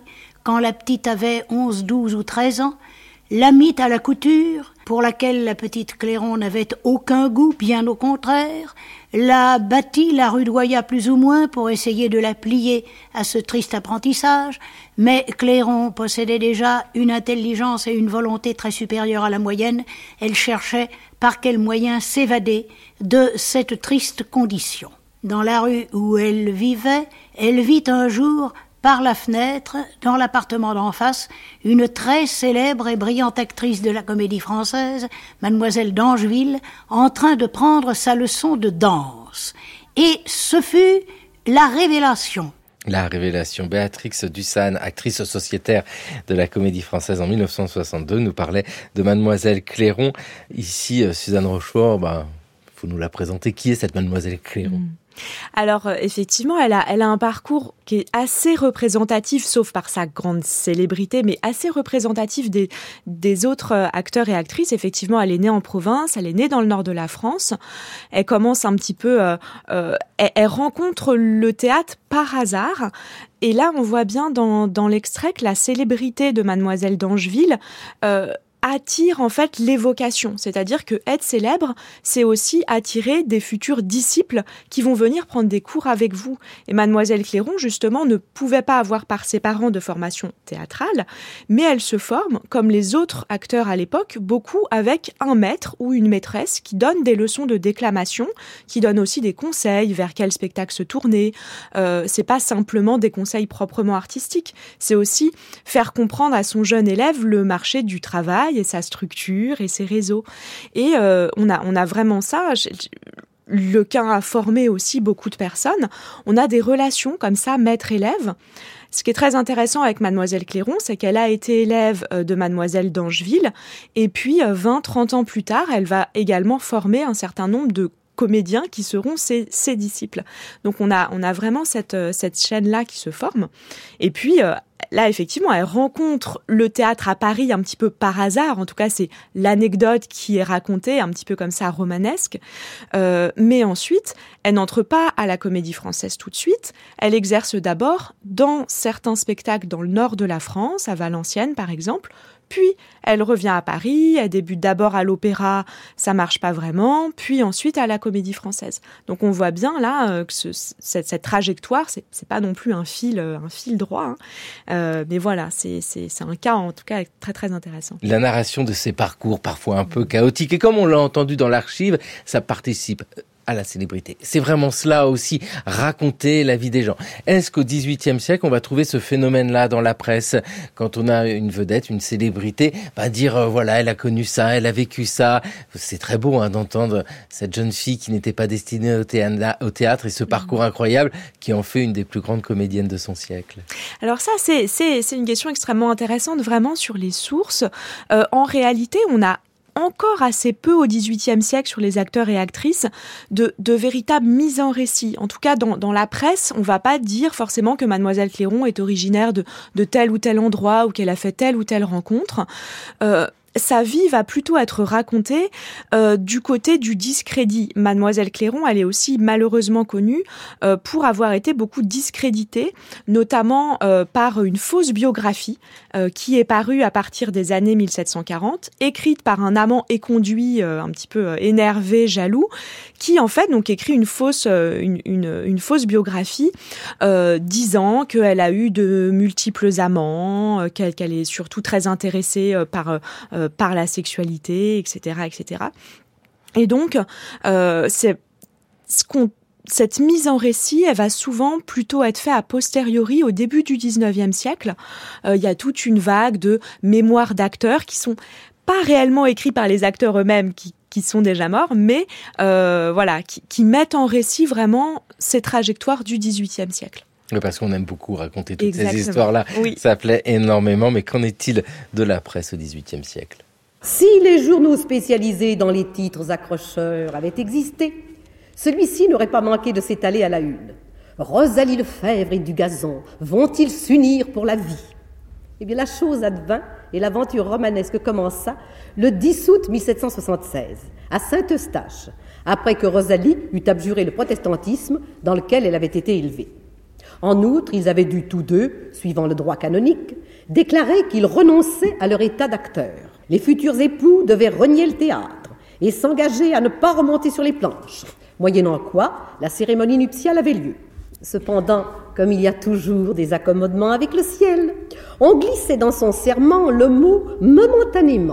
quand la petite avait onze, douze ou treize ans, la mit à la couture, pour laquelle la petite Clairon n'avait aucun goût, bien au contraire, la battit, la rudoya plus ou moins pour essayer de la plier à ce triste apprentissage, mais Clairon possédait déjà une intelligence et une volonté très supérieures à la moyenne. Elle cherchait par quel moyen s'évader de cette triste condition. Dans la rue où elle vivait, elle vit un jour, par la fenêtre, dans l'appartement d'en face, une très célèbre et brillante actrice de la Comédie Française, mademoiselle d'Angeville, en train de prendre sa leçon de danse. Et ce fut la révélation. La révélation. Béatrix Dussane, actrice sociétaire de la Comédie Française en mille neuf cent soixante-deux, nous parlait de mademoiselle Clairon. Ici, Suzanne Rochefort, ben, faut nous la présenter. Qui est cette mademoiselle Clairon ? Mmh. Alors, euh, effectivement, elle a, elle a un parcours qui est assez représentatif, sauf par sa grande célébrité, mais assez représentatif des, des autres euh, acteurs et actrices. Effectivement, elle est née en province, elle est née dans le nord de la France. Elle commence un petit peu... Euh, euh, elle, elle rencontre le théâtre par hasard. Et là, on voit bien dans, dans l'extrait que la célébrité de Mademoiselle d'Angeville... Euh, attire en fait l'évocation, c'est-à-dire que être célèbre, c'est aussi attirer des futurs disciples qui vont venir prendre des cours avec vous. Et mademoiselle Clairon, justement, ne pouvait pas avoir par ses parents de formation théâtrale, mais elle se forme, comme les autres acteurs à l'époque, beaucoup avec un maître ou une maîtresse qui donne des leçons de déclamation, qui donne aussi des conseils vers quel spectacle se tourner. Euh, c'est pas simplement des conseils proprement artistiques, c'est aussi faire comprendre à son jeune élève le marché du travail et sa structure et ses réseaux. Et euh, on a, on a vraiment ça. Le Quin a formé aussi beaucoup de personnes. On a des relations comme ça, maître-élève. Ce qui est très intéressant avec mademoiselle Clairon, c'est qu'elle a été élève de mademoiselle d'Angeville. Et puis, vingt, trente ans plus tard, elle va également former un certain nombre de comédiens qui seront ses, ses disciples. Donc, on a, on a vraiment cette, cette chaîne-là qui se forme. Et puis, euh, là, effectivement, elle rencontre le théâtre à Paris un petit peu par hasard. En tout cas, c'est l'anecdote qui est racontée, un petit peu comme ça, romanesque. Euh, mais ensuite, elle n'entre pas à la Comédie Française tout de suite. Elle exerce d'abord dans certains spectacles dans le nord de la France, à Valenciennes par exemple. Puis, elle revient à Paris, elle débute d'abord à l'opéra, ça marche pas vraiment, puis ensuite à la Comédie Française. Donc on voit bien là euh, que ce, cette, cette trajectoire, c'est, c'est pas non plus un fil, un fil droit, hein. euh, mais voilà, c'est, c'est, c'est un cas en tout cas très très intéressant. La narration de ces parcours parfois un peu chaotiques, et comme on l'a entendu dans l'archive, ça participe à la célébrité. C'est vraiment cela aussi, raconter la vie des gens. Est-ce qu'au dix-huitième siècle, on va trouver ce phénomène-là dans la presse, quand on a une vedette, une célébrité, bah dire euh, voilà, elle a connu ça, elle a vécu ça. C'est très beau hein, d'entendre cette jeune fille qui n'était pas destinée au théâtre, au théâtre et ce parcours incroyable qui en fait une des plus grandes comédiennes de son siècle. Alors ça, c'est, c'est, c'est une question extrêmement intéressante, vraiment sur les sources. Euh, en réalité, on a encore assez peu au dix-huitième siècle sur les acteurs et actrices de, de véritables mises en récit. En tout cas, dans, dans la presse, on va pas dire forcément que mademoiselle Clairon est originaire de, de tel ou tel endroit ou qu'elle a fait telle ou telle rencontre. Euh, Sa vie va plutôt être racontée euh, du côté du discrédit. Mademoiselle Clairon, elle est aussi malheureusement connue euh, pour avoir été beaucoup discréditée, notamment euh, par une fausse biographie euh, qui est parue à partir des années mille sept cent quarante, écrite par un amant éconduit, euh, un petit peu euh, énervé, jaloux, qui en fait donc écrit une fausse, euh, une, une, une fausse biographie euh, disant qu'elle a eu de multiples amants, euh, qu'elle, qu'elle est surtout très intéressée euh, par euh, par la sexualité, et cetera, et cetera. Et donc, euh, c'est ce qu'on cette mise en récit, elle va souvent plutôt être faite a posteriori, au début du dix-neuvième siècle. Euh, il y a toute une vague de mémoires d'acteurs qui sont pas réellement écrits par les acteurs eux-mêmes, qui qui sont déjà morts, mais euh, voilà, qui, qui mettent en récit vraiment ces trajectoires du dix-huitième siècle. Oui, parce qu'on aime beaucoup raconter toutes Exactement. ces histoires-là. Oui. Ça plaît énormément, mais qu'en est-il de la presse au dix-huitième siècle ? Si les journaux spécialisés dans les titres accrocheurs avaient existé, celui-ci n'aurait pas manqué de s'étaler à la une. Rosalie Lefebvre et Dugazon vont-ils s'unir pour la vie ? Eh bien, la chose advint et l'aventure romanesque commença le dix août mille sept cent soixante-seize, à Saint-Eustache, après que Rosalie eut abjuré le protestantisme dans lequel elle avait été élevée. En outre, ils avaient dû tous deux, suivant le droit canonique, déclarer qu'ils renonçaient à leur état d'acteurs. Les futurs époux devaient renier le théâtre et s'engager à ne pas remonter sur les planches, moyennant quoi la cérémonie nuptiale avait lieu. Cependant, comme il y a toujours des accommodements avec le ciel, on glissait dans son serment le mot « momentanément »,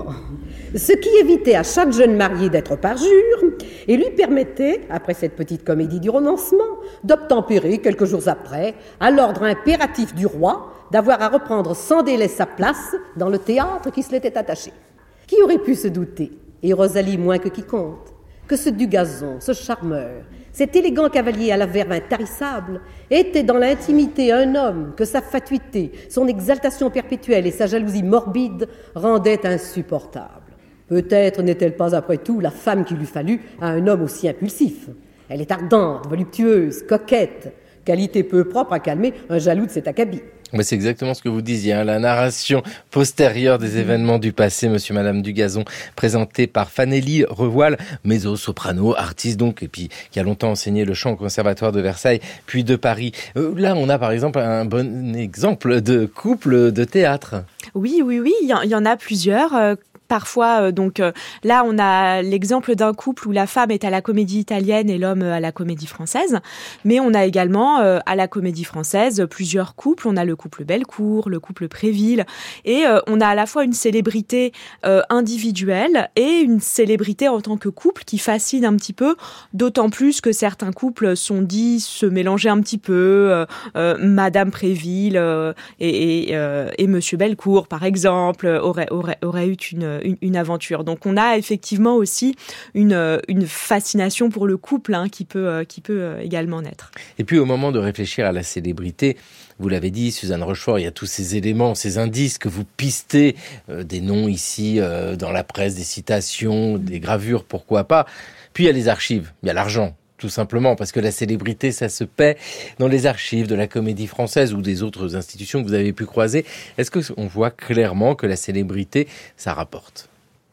ce qui évitait à chaque jeune marié d'être parjure et lui permettait, après cette petite comédie du renoncement, d'obtempérer quelques jours après à l'ordre impératif du roi d'avoir à reprendre sans délai sa place dans le théâtre qui se l'était attaché. Qui aurait pu se douter, et Rosalie moins que quiconque, que ce Dugazon, ce charmeur, cet élégant cavalier à la verve intarissable, était dans l'intimité un homme que sa fatuité, son exaltation perpétuelle et sa jalousie morbide rendaient insupportable. Peut-être n'est-elle pas, après tout, la femme qu'il eût fallu à un homme aussi impulsif. Elle est ardente, voluptueuse, coquette, qualité peu propre à calmer un jaloux de cet acabit. Mais c'est exactement ce que vous disiez, hein, la narration postérieure des événements du passé, monsieur, madame Dugazon, présentée par Fanelli Revoile, mezzo-soprano, artiste donc, et puis qui a longtemps enseigné le chant au Conservatoire de Versailles, puis de Paris. Euh, là, on a par exemple un bon exemple de couple de théâtre. Oui, oui, oui, il y, y en a plusieurs. Euh... Parfois, euh, donc euh, là, on a l'exemple d'un couple où la femme est à la Comédie Italienne et l'homme à la Comédie Française. Mais on a également euh, à la Comédie Française plusieurs couples. On a le couple Bellecour, le couple Préville, et euh, on a à la fois une célébrité euh, individuelle et une célébrité en tant que couple qui fascine un petit peu. D'autant plus que certains couples sont dits se mélanger un petit peu. Euh, euh, Madame Préville euh, et, et, euh, et Monsieur Bellecour, par exemple, auraient aurait, aurait eu une Une, une aventure. Donc on a effectivement aussi une, une fascination pour le couple hein, qui peut, qui peut également naître. Et puis au moment de réfléchir à la célébrité, vous l'avez dit, Suzanne Rochefort, il y a tous ces éléments, ces indices que vous pistez, euh, des noms ici euh, dans la presse, des citations, des gravures, pourquoi pas. Puis il y a les archives, il y a l'argent. Tout simplement, parce que la célébrité, ça se paie dans les archives de la Comédie Française ou des autres institutions que vous avez pu croiser. Est-ce qu'on voit clairement que la célébrité, ça rapporte ?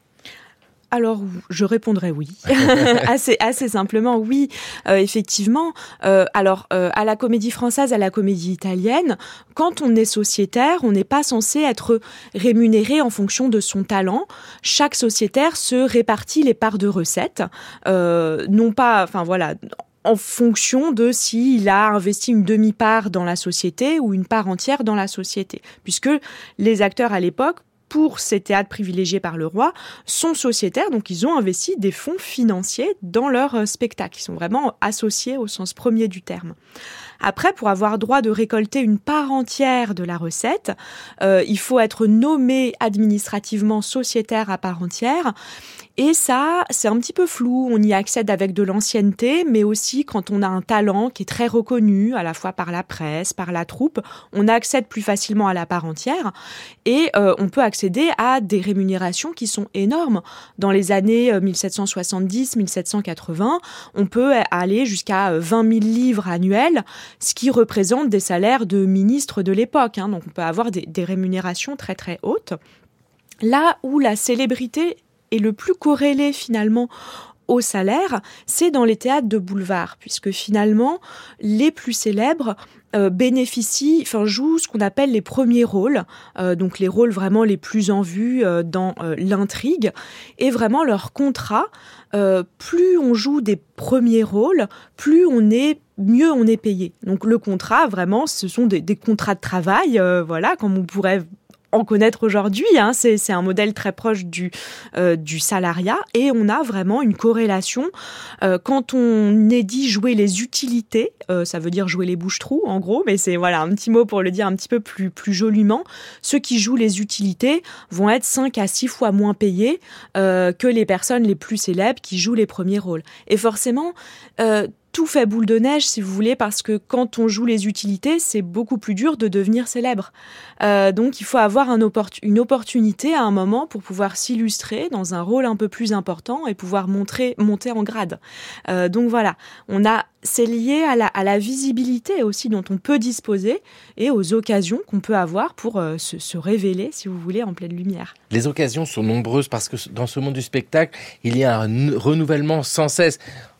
Alors, je répondrai oui. assez, assez simplement, oui. Euh, effectivement. Euh, alors, euh, à la Comédie Française, à la Comédie Italienne, quand on est sociétaire, on n'est pas censé être rémunéré en fonction de son talent. Chaque sociétaire se répartit les parts de recettes, euh, non pas, enfin voilà, en fonction de s'il a investi une demi-part dans la société ou une part entière dans la société, puisque les acteurs à l'époque, pour ces théâtres privilégiés par le roi, sont sociétaires, donc ils ont investi des fonds financiers dans leur spectacle. Ils sont vraiment associés au sens premier du terme. Après, pour avoir droit de récolter une part entière de la recette, euh, il faut être nommé administrativement sociétaire à part entière. Et ça, c'est un petit peu flou. On y accède avec de l'ancienneté, mais aussi quand on a un talent qui est très reconnu, à la fois par la presse, par la troupe, on accède plus facilement à la part entière. Et euh, on peut accéder à des rémunérations qui sont énormes. Dans les années mille sept cent soixante-dix à mille sept cent quatre-vingts, on peut aller jusqu'à vingt mille livres annuels, ce qui représente des salaires de ministres de l'époque. Hein. Donc on peut avoir des, des rémunérations très très hautes. Là où la célébrité est le plus corrélée finalement au salaire, c'est dans les théâtres de boulevard, puisque finalement les plus célèbres euh, bénéficient, enfin jouent ce qu'on appelle les premiers rôles, euh, donc les rôles vraiment les plus en vue euh, dans euh, l'intrigue, et vraiment leur contrat. Euh, plus on joue des premiers rôles, plus on est mieux on est payé. Donc le contrat, vraiment, ce sont des, des contrats de travail, euh, voilà, comme on pourrait en connaître aujourd'hui, hein, c'est, c'est un modèle très proche du, euh, du salariat, et on a vraiment une corrélation. Euh, quand on est dit jouer les utilités, euh, ça veut dire jouer les bouches-trous, en gros, mais c'est voilà un petit mot pour le dire un petit peu plus, plus joliment. Ceux qui jouent les utilités vont être cinq à six fois moins payés euh, que les personnes les plus célèbres qui jouent les premiers rôles. Et forcément, euh, tout fait boule de neige, si vous voulez, parce que quand on joue les utilités, c'est beaucoup plus dur de devenir célèbre. Euh, donc, il faut avoir un opport- une opportunité à un moment pour pouvoir s'illustrer dans un rôle un peu plus important et pouvoir montrer, monter en grade. Euh, donc voilà, on a, c'est lié à la, à la visibilité aussi dont on peut disposer et aux occasions qu'on peut avoir pour euh, se, se révéler, si vous voulez, en pleine lumière. Les occasions sont nombreuses parce que dans ce monde du spectacle, il y a un renouvellement sans cesse.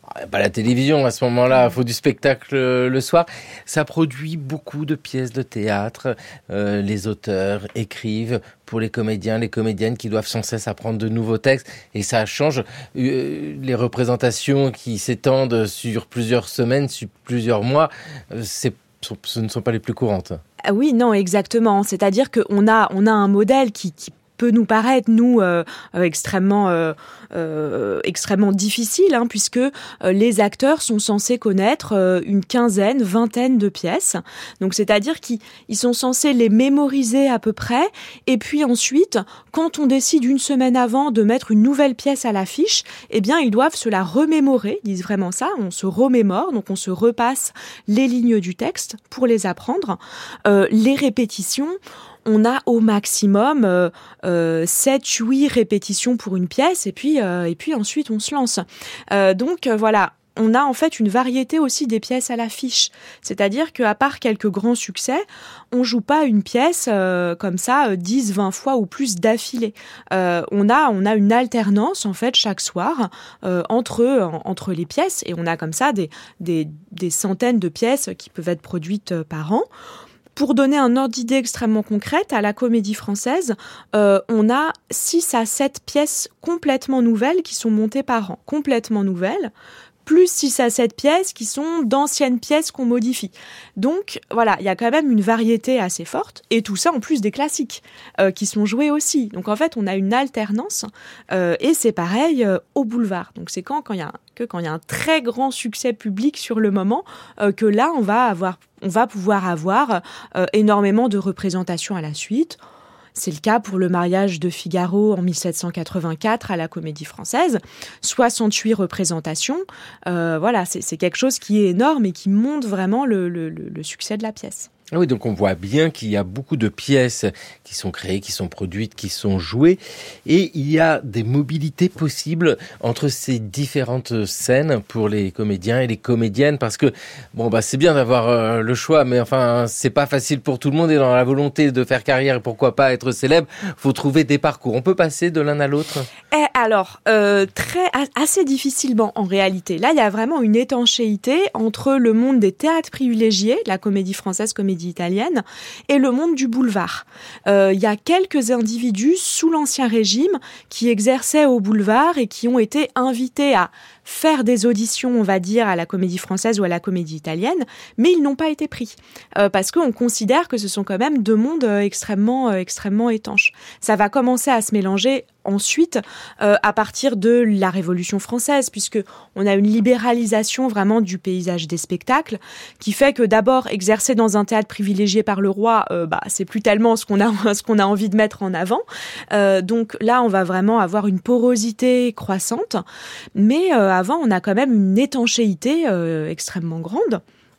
Pas la télévision à ce moment-là, il faut du spectacle le soir. Ça produit beaucoup de pièces de théâtre. Euh, les auteurs écrivent pour les comédiens, les comédiennes qui doivent sans cesse apprendre de nouveaux textes. Et ça change euh, les représentations qui s'étendent sur plusieurs semaines, sur plusieurs mois. Euh, c'est, ce ne sont pas les plus courantes. Ah oui, non, exactement. C'est-à-dire qu'on a, on a un modèle qui, qui peut nous paraître, nous, euh, euh, extrêmement, euh, euh, extrêmement difficile, hein, puisque euh, les acteurs sont censés connaître euh, une quinzaine, vingtaine de pièces. Donc, c'est-à-dire qu'ils ils sont censés les mémoriser à peu près. Et puis ensuite, quand on décide une semaine avant de mettre une nouvelle pièce à l'affiche, eh bien, ils doivent se la remémorer. Ils disent vraiment ça. On se remémore, donc on se repasse les lignes du texte pour les apprendre. Euh, les répétitions, on a au maximum euh, euh, sept huit répétitions pour une pièce et puis, euh, et puis ensuite on se lance. Euh, donc euh, voilà, on a en fait une variété aussi des pièces à l'affiche. C'est-à-dire qu'à part quelques grands succès, on joue pas une pièce euh, comme ça euh, dix vingt fois ou plus d'affilée. Euh, on a, on a une alternance en fait chaque soir euh, entre, en, entre les pièces et on a comme ça des, des, des centaines de pièces qui peuvent être produites euh, par an. Pour donner un ordre d'idée extrêmement concrète, à la Comédie Française, euh, on a six à sept pièces complètement nouvelles qui sont montées par an. Complètement nouvelles, plus six à sept pièces qui sont d'anciennes pièces qu'on modifie. Donc voilà, il y a quand même une variété assez forte, et tout ça en plus des classiques euh, qui sont joués aussi. Donc en fait, on a une alternance, euh, et c'est pareil euh, au boulevard. Donc c'est quand, quand il y a, que quand il y a un très grand succès public sur le moment, euh, que là, on va avoir, on va pouvoir avoir euh, énormément de représentations à la suite. C'est le cas pour le mariage de Figaro en mille sept cent quatre-vingt-quatre à la Comédie Française. soixante-huit représentations. Euh, voilà, c'est, c'est quelque chose qui est énorme et qui montre vraiment le, le, le succès de la pièce. Ah oui, donc on voit bien qu'il y a beaucoup de pièces qui sont créées, qui sont produites, qui sont jouées, et il y a des mobilités possibles entre ces différentes scènes pour les comédiens et les comédiennes, parce que bon bah c'est bien d'avoir euh, le choix, mais enfin c'est pas facile pour tout le monde, et dans la volonté de faire carrière et pourquoi pas être célèbre, faut trouver des parcours. On peut passer de l'un à l'autre. Et alors euh, très assez difficilement en réalité. Là, il y a vraiment une étanchéité entre le monde des théâtres privilégiés, la Comédie Française, Comédie italienne, et le monde du boulevard. Euh, il y a quelques individus sous l'Ancien Régime qui exerçaient au boulevard et qui ont été invités à faire des auditions, on va dire, à la Comédie Française ou à la Comédie italienne, mais ils n'ont pas été pris. Euh, parce qu'on considère que ce sont quand même deux mondes euh, extrêmement, euh, extrêmement étanches. Ça va commencer à se mélanger ensuite euh, à partir de la Révolution française, puisque on a une libéralisation vraiment du paysage des spectacles, qui fait que d'abord exercer dans un théâtre privilégié par le roi, euh, bah c'est plus tellement ce qu'on a ce qu'on a envie de mettre en avant. Euh, donc là, on va vraiment avoir une porosité croissante, mais euh, avant, on a quand même une étanchéité euh, extrêmement grande.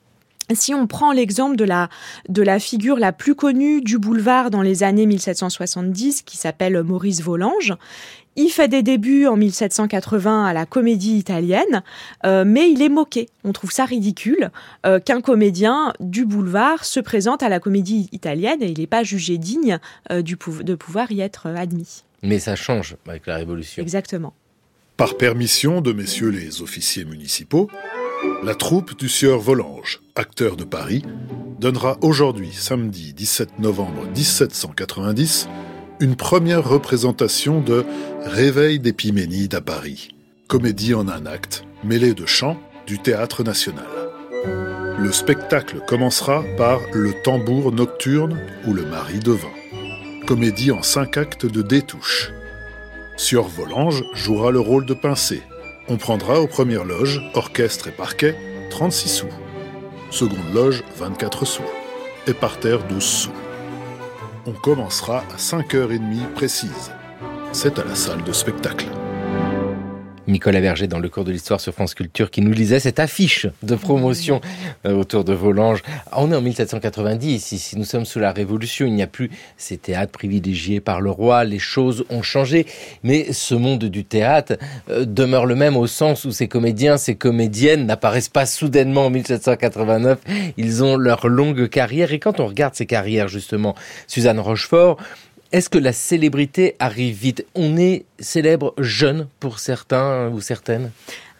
Si on prend l'exemple de la, de la figure la plus connue du boulevard dans les années mille sept cent soixante-dix, qui s'appelle Maurice Volange, il fait des débuts en mille sept cent quatre-vingts à la Comédie italienne, euh, mais il est moqué. On trouve ça ridicule euh, qu'un comédien du boulevard se présente à la Comédie italienne, et il n'est pas jugé digne euh, du pou- de pouvoir y être admis. Mais ça change avec la Révolution. Exactement. Par permission de messieurs les officiers municipaux, la troupe du sieur Volange, acteur de Paris, donnera aujourd'hui, samedi dix-sept novembre dix-sept cent quatre-vingt-dix, une première représentation de Réveil d'Épiménide à Paris, comédie en un acte, mêlée de chant du Théâtre National. Le spectacle commencera par Le Tambour Nocturne ou Le Mari de Vin, comédie en cinq actes de Détouche. Sieur Volange jouera le rôle de Pincé. On prendra aux premières loges, orchestre et parquet, trente-six sous. Seconde loge, vingt-quatre sous. Et parterre, douze sous. On commencera à cinq heures trente précises. C'est à la salle de spectacle. Nicolas Berger dans le cours de l'histoire sur France Culture qui nous lisait cette affiche de promotion autour de Volange. On est en mille sept cent quatre-vingt-dix, ici nous sommes sous la Révolution, il n'y a plus ces théâtres privilégiés par le roi, les choses ont changé, mais ce monde du théâtre euh, demeure le même au sens où ces comédiens, ces comédiennes n'apparaissent pas soudainement en mille sept cent quatre-vingt-neuf, ils ont leur longue carrière, et quand on regarde ces carrières justement, Suzanne Rochefort, est-ce que la célébrité arrive vite ? On est célèbre jeune pour certains ou certaines ?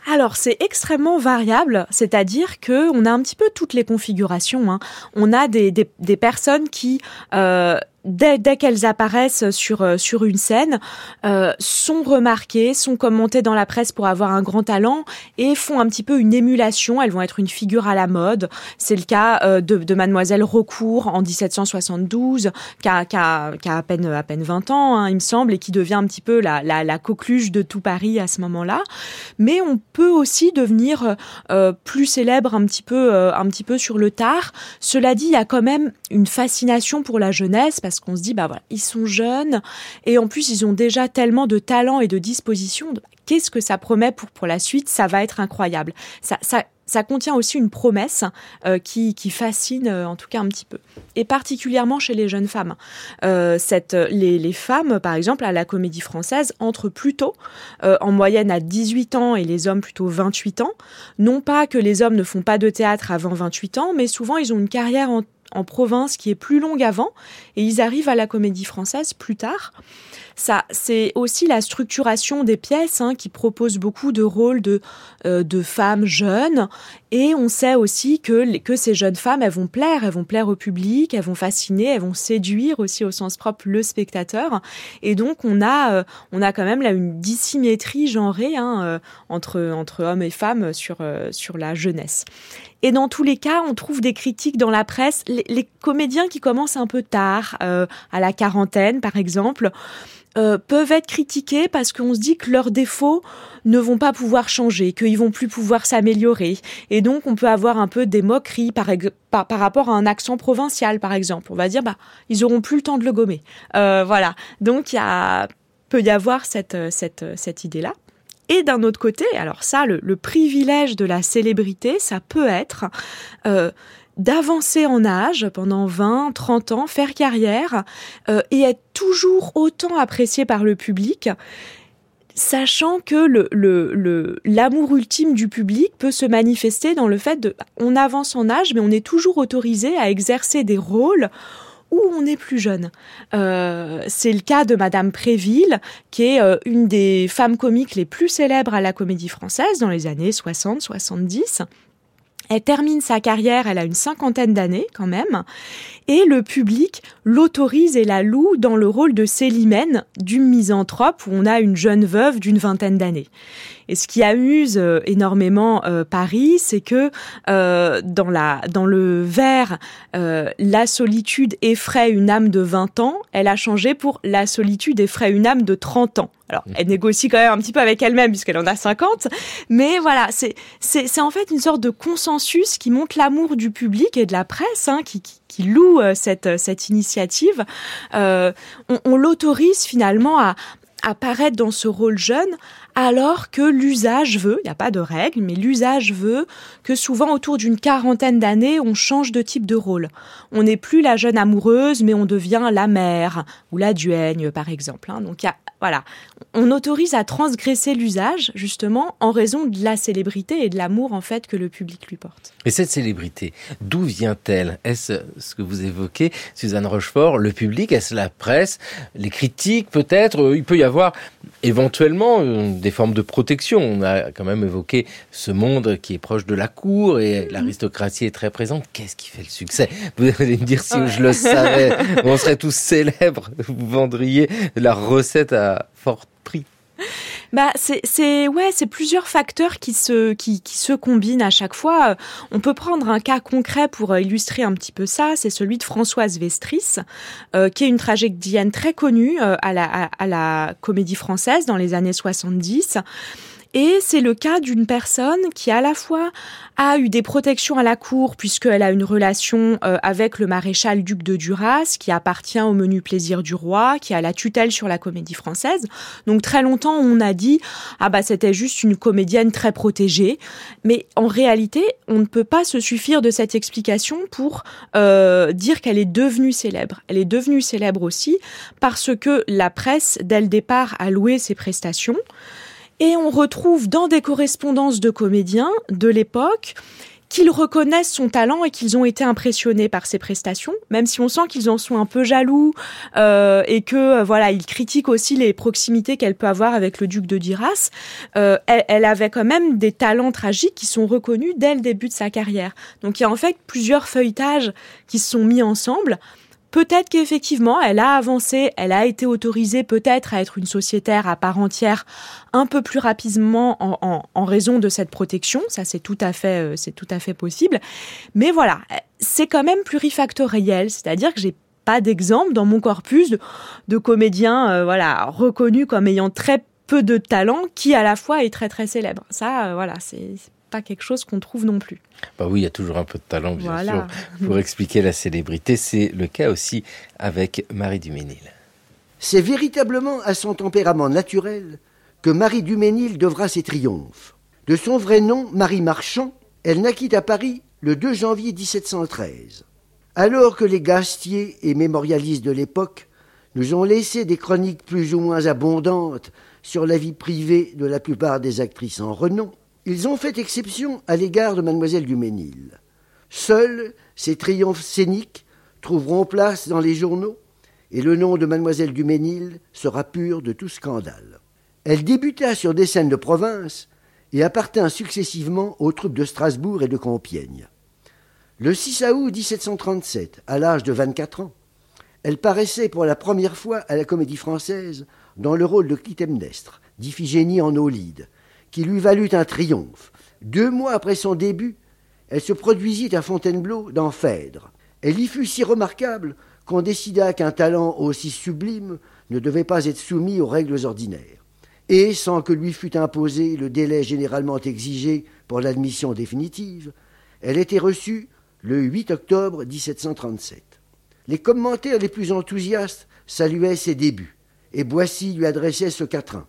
Alors, c'est extrêmement variable, c'est-à-dire que on a un petit peu toutes les configurations, hein. On a des, des, des personnes qui... Euh, Dès, dès qu'elles apparaissent sur sur une scène, euh, sont remarquées, sont commentées dans la presse pour avoir un grand talent et font un petit peu une émulation. Elles vont être une figure à la mode. C'est le cas euh, de, de Mademoiselle Raucourt en dix-sept cent soixante-douze, qui a, qui a, qui a à peine à peine vingt ans, hein, il me semble, et qui devient un petit peu la, la, la coqueluche de tout Paris à ce moment-là. Mais on peut aussi devenir euh, plus célèbre un petit peu euh, un petit peu sur le tard. Cela dit, il y a quand même une fascination pour la jeunesse parce Parce qu'on se dit, bah voilà, ils sont jeunes et en plus ils ont déjà tellement de talent et de disposition. Qu'est-ce que ça promet pour pour la suite ? Ça va être incroyable. Ça, ça, ça contient aussi une promesse euh, qui qui fascine euh, en tout cas un petit peu. Et particulièrement chez les jeunes femmes. Euh, cette les les femmes par exemple à la Comédie Française entrent plus tôt, euh, en moyenne à dix-huit ans et les hommes plutôt vingt-huit ans. Non pas que les hommes ne font pas de théâtre avant vingt-huit ans, mais souvent ils ont une carrière en en province qui est plus longue avant et ils arrivent à la Comédie Française plus tard. Ça, c'est aussi la structuration des pièces hein, qui propose beaucoup de rôles de euh, de femmes jeunes et on sait aussi que que ces jeunes femmes elles vont plaire, elles vont plaire au public, elles vont fasciner, elles vont séduire aussi au sens propre le spectateur et donc on a euh, on a quand même là une dissymétrie genrée hein, euh, entre entre hommes et femmes sur euh, sur la jeunesse. Et dans tous les cas, on trouve des critiques dans la presse. Les, les comédiens qui commencent un peu tard, euh, à la quarantaine par exemple, euh, peuvent être critiqués parce qu'on se dit que leurs défauts ne vont pas pouvoir changer, qu'ils vont plus pouvoir s'améliorer. Et donc, on peut avoir un peu des moqueries par, par, par rapport à un accent provincial, par exemple. On va dire, bah, ils auront plus le temps de le gommer. Euh, voilà. Donc, il y a, peut y avoir cette, cette, cette idée-là. Et d'un autre côté, alors ça, le, le privilège de la célébrité, ça peut être euh, d'avancer en âge pendant vingt, trente ans, faire carrière euh, et être toujours autant apprécié par le public, sachant que le, le, le, l'amour ultime du public peut se manifester dans le fait de... On avance en âge, mais on est toujours autorisé à exercer des rôles où on est plus jeune. Euh, c'est le cas de Madame Préville, qui est euh, une des femmes comiques les plus célèbres à la Comédie Française dans les années soixante soixante-dix. Elle termine sa carrière, elle a une cinquantaine d'années quand même, et le public l'autorise et la loue dans le rôle de Célimène, du misanthrope, où on a une jeune veuve d'une vingtaine d'années. Et ce qui amuse euh, énormément euh, Paris, c'est que euh, dans la dans le vers euh, la solitude effraie une âme de vingt ans, elle a changé pour la solitude effraie une âme de trente ans. Alors, elle négocie quand même un petit peu avec elle-même puisqu'elle en a cinquante, mais voilà, c'est c'est c'est en fait une sorte de consensus qui montre l'amour du public et de la presse, hein, qui, qui qui loue euh, cette cette initiative. Euh, on, on l'autorise finalement à apparaître dans ce rôle jeune, alors que l'usage veut, il n'y a pas de règle, mais l'usage veut que souvent autour d'une quarantaine d'années, on change de type de rôle. On n'est plus la jeune amoureuse, mais on devient la mère ou la duègne, par exemple. Donc, il y a, voilà, on autorise à transgresser l'usage, justement, en raison de la célébrité et de l'amour, en fait, que le public lui porte. Et cette célébrité, d'où vient-elle ? Est-ce ce que vous évoquez, Suzanne Rochefort, le public, est-ce la presse, les critiques peut-être ? Il peut y avoir éventuellement des formes de protection. On a quand même évoqué ce monde qui est proche de la cour et l'aristocratie est très présente. Qu'est-ce qui fait le succès ? Vous allez me dire si je le savais, on serait tous célèbres, vous vendriez la recette à fort prix. Bah c'est c'est ouais c'est plusieurs facteurs qui se qui qui se combinent à chaque fois. On peut prendre un cas concret pour illustrer un petit peu ça. C'est celui de Françoise Vestris, euh, qui est une tragédienne très connue euh, à la à, à la Comédie Française dans les années soixante-dix. Et c'est le cas d'une personne qui à la fois a eu des protections à la cour puisqu'elle a une relation euh, avec le maréchal duc de Duras qui appartient au menu plaisir du roi, qui a la tutelle sur la Comédie Française. Donc très longtemps on a dit ah bah c'était juste une comédienne très protégée, mais en réalité on ne peut pas se suffire de cette explication pour euh, dire qu'elle est devenue célèbre. Elle est devenue célèbre aussi parce que la presse dès le départ a loué ses prestations. Et on retrouve dans des correspondances de comédiens de l'époque qu'ils reconnaissent son talent et qu'ils ont été impressionnés par ses prestations, même si on sent qu'ils en sont un peu jaloux euh, et que euh, voilà, ils critiquent aussi les proximités qu'elle peut avoir avec le duc de Duras. Euh, elle, elle avait quand même des talents tragiques qui sont reconnus dès le début de sa carrière. Donc il y a en fait plusieurs feuilletages qui se sont mis ensemble. Peut-être qu'effectivement, elle a avancé, elle a été autorisée peut-être à être une sociétaire à part entière un peu plus rapidement en, en, en raison de cette protection. Ça, c'est tout à fait, euh, c'est tout à fait possible. Mais voilà, c'est quand même plurifactoriel, c'est-à-dire que j'ai pas d'exemple dans mon corpus de, de comédiens, euh, voilà, reconnus comme ayant très peu de talent, qui à la fois est très très célèbre. Ça, euh, voilà, c'est, c'est pas quelque chose qu'on trouve non plus. Bah oui, il y a toujours un peu de talent, bien voilà. sûr, pour expliquer la célébrité. C'est le cas aussi avec Marie Duménil. C'est véritablement à son tempérament naturel que Marie Duménil devra ses triomphes. De son vrai nom, Marie Marchand, elle naquit à Paris le deux janvier dix-sept cent treize. Alors que les gastiers et mémorialistes de l'époque nous ont laissé des chroniques plus ou moins abondantes sur la vie privée de la plupart des actrices en renom, ils ont fait exception à l'égard de mademoiselle Duménil. Seuls ces triomphes scéniques trouveront place dans les journaux et le nom de mademoiselle Duménil sera pur de tout scandale. Elle débuta sur des scènes de province et appartint successivement aux troupes de Strasbourg et de Compiègne. Le six août dix-sept cent trente-sept, à l'âge de vingt-quatre ans, elle paraissait pour la première fois à la Comédie-Française dans le rôle de Clytemnestre, d'Iphigénie en Aulide, qui lui valut un triomphe. Deux mois après son début, elle se produisit à Fontainebleau dans Phèdre. Elle y fut si remarquable qu'on décida qu'un talent aussi sublime ne devait pas être soumis aux règles ordinaires. Et, sans que lui fût imposé le délai généralement exigé pour l'admission définitive, elle était reçue le huit octobre dix-sept cent trente-sept. Les commentaires les plus enthousiastes saluaient ses débuts, et Boissy lui adressait ce quatrain.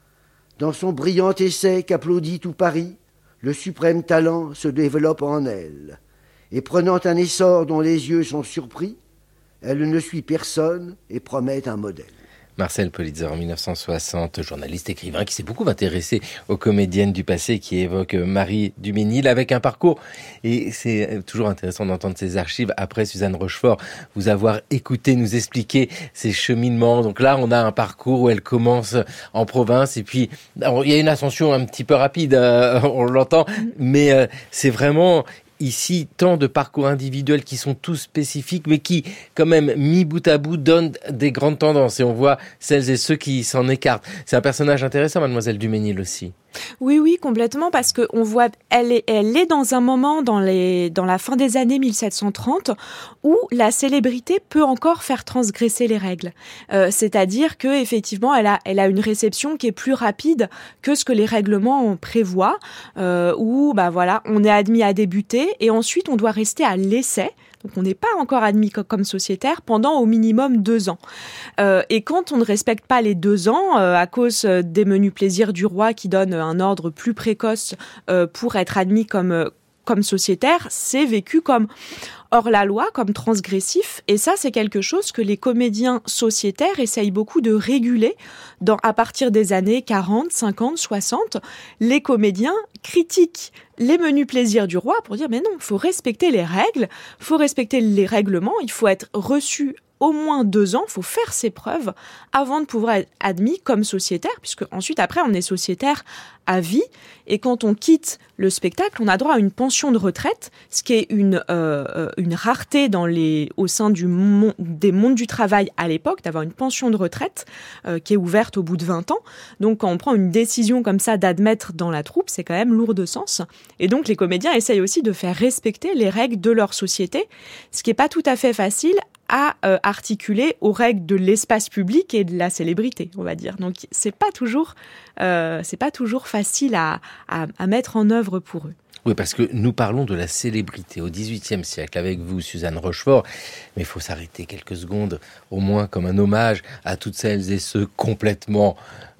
Dans son brillant essai qu'applaudit tout Paris, le suprême talent se développe en elle, et prenant un essor dont les yeux sont surpris, elle ne suit personne et promet un modèle. Marcel Politzer, en dix-neuf cent soixante, journaliste, écrivain, qui s'est beaucoup intéressé aux comédiennes du passé, qui évoque Marie Duménil avec un parcours. Et c'est toujours intéressant d'entendre ces archives après Suzanne Rochefort, vous avoir écouté nous expliquer ses cheminements. Donc là, on a un parcours où elle commence en province et puis alors, il y a une ascension un petit peu rapide, euh, on l'entend, mais euh, c'est vraiment... ici, tant de parcours individuels qui sont tous spécifiques, mais qui, quand même, mis bout à bout, donnent des grandes tendances. Et on voit celles et ceux qui s'en écartent. C'est un personnage intéressant, mademoiselle Duménil aussi. Oui, oui, complètement, parce que on voit, elle est, elle est dans un moment dans les, dans la fin des années mille sept cent trente où la célébrité peut encore faire transgresser les règles. Euh, c'est-à-dire que effectivement, elle a, elle a une réception qui est plus rapide que ce que les règlements prévoient, euh, où bah voilà, on est admis à débuter et ensuite on doit rester à l'essai. Donc on n'est pas encore admis comme sociétaire pendant au minimum deux ans. Euh, et quand on ne respecte pas les deux ans, euh, à cause des menus plaisirs du roi qui donne un ordre plus précoce euh, pour être admis comme, euh, comme sociétaire, c'est vécu comme hors la loi, comme transgressif. Et ça, c'est quelque chose que les comédiens sociétaires essayent beaucoup de réguler. Dans, à partir des années quarante, cinquante, soixante, les comédiens critiquent les menus plaisirs du roi pour dire mais non, il faut respecter les règles, il faut respecter les règlements, il faut être reçu au moins deux ans, il faut faire ses preuves avant de pouvoir être admis comme sociétaire, puisque ensuite après on est sociétaire à vie, et quand on quitte le spectacle, on a droit à une pension de retraite, ce qui est une, euh, une rareté dans les, au sein du monde, des mondes du travail à l'époque, d'avoir une pension de retraite euh, qui est ouverte au bout de vingt ans. Donc quand on prend une décision comme ça d'admettre dans la troupe, c'est quand même lourd de sens. Et donc les comédiens essayent aussi de faire respecter les règles de leur société, ce qui n'est pas tout à fait facile à euh, articuler aux règles de l'espace public et de la célébrité, on va dire. Donc c'est pas toujours, euh, c'est pas toujours facile à, à, à mettre en œuvre pour eux. Oui, parce que nous parlons de la célébrité au dix-huitième siècle avec vous, Suzanne Rochefort, mais il faut s'arrêter quelques secondes, au moins comme un hommage à toutes celles et ceux complètement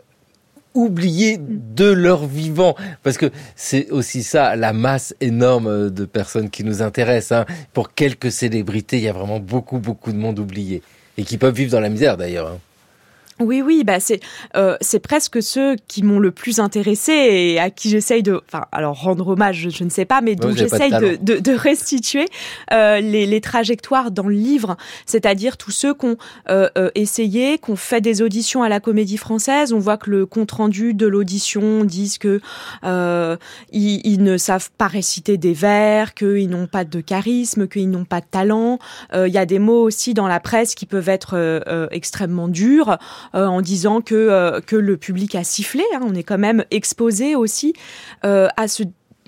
oubliés de leur vivant, parce que c'est aussi ça, la masse énorme de personnes qui nous intéressent. Hein. Pour quelques célébrités, il y a vraiment beaucoup, beaucoup de monde oublié, et qui peuvent vivre dans la misère d'ailleurs. Hein. Oui, oui, bah c'est euh, c'est presque ceux qui m'ont le plus intéressé et à qui j'essaye de, enfin, alors rendre hommage, je, je ne sais pas, mais dont j'essaye de, de, de restituer euh, les, les trajectoires dans le livre, c'est-à-dire tous ceux qui ont euh, euh, essayé, qui ont fait des auditions à la Comédie Française. On voit que le compte rendu de l'audition disent que euh, ils, ils ne savent pas réciter des vers, qu'ils n'ont pas de charisme, qu'ils n'ont pas de talent. Euh, il y a des mots aussi dans la presse qui peuvent être euh, euh, extrêmement durs. Euh, en disant que euh, que le public a sifflé. Hein. On est quand même exposé aussi euh, à ce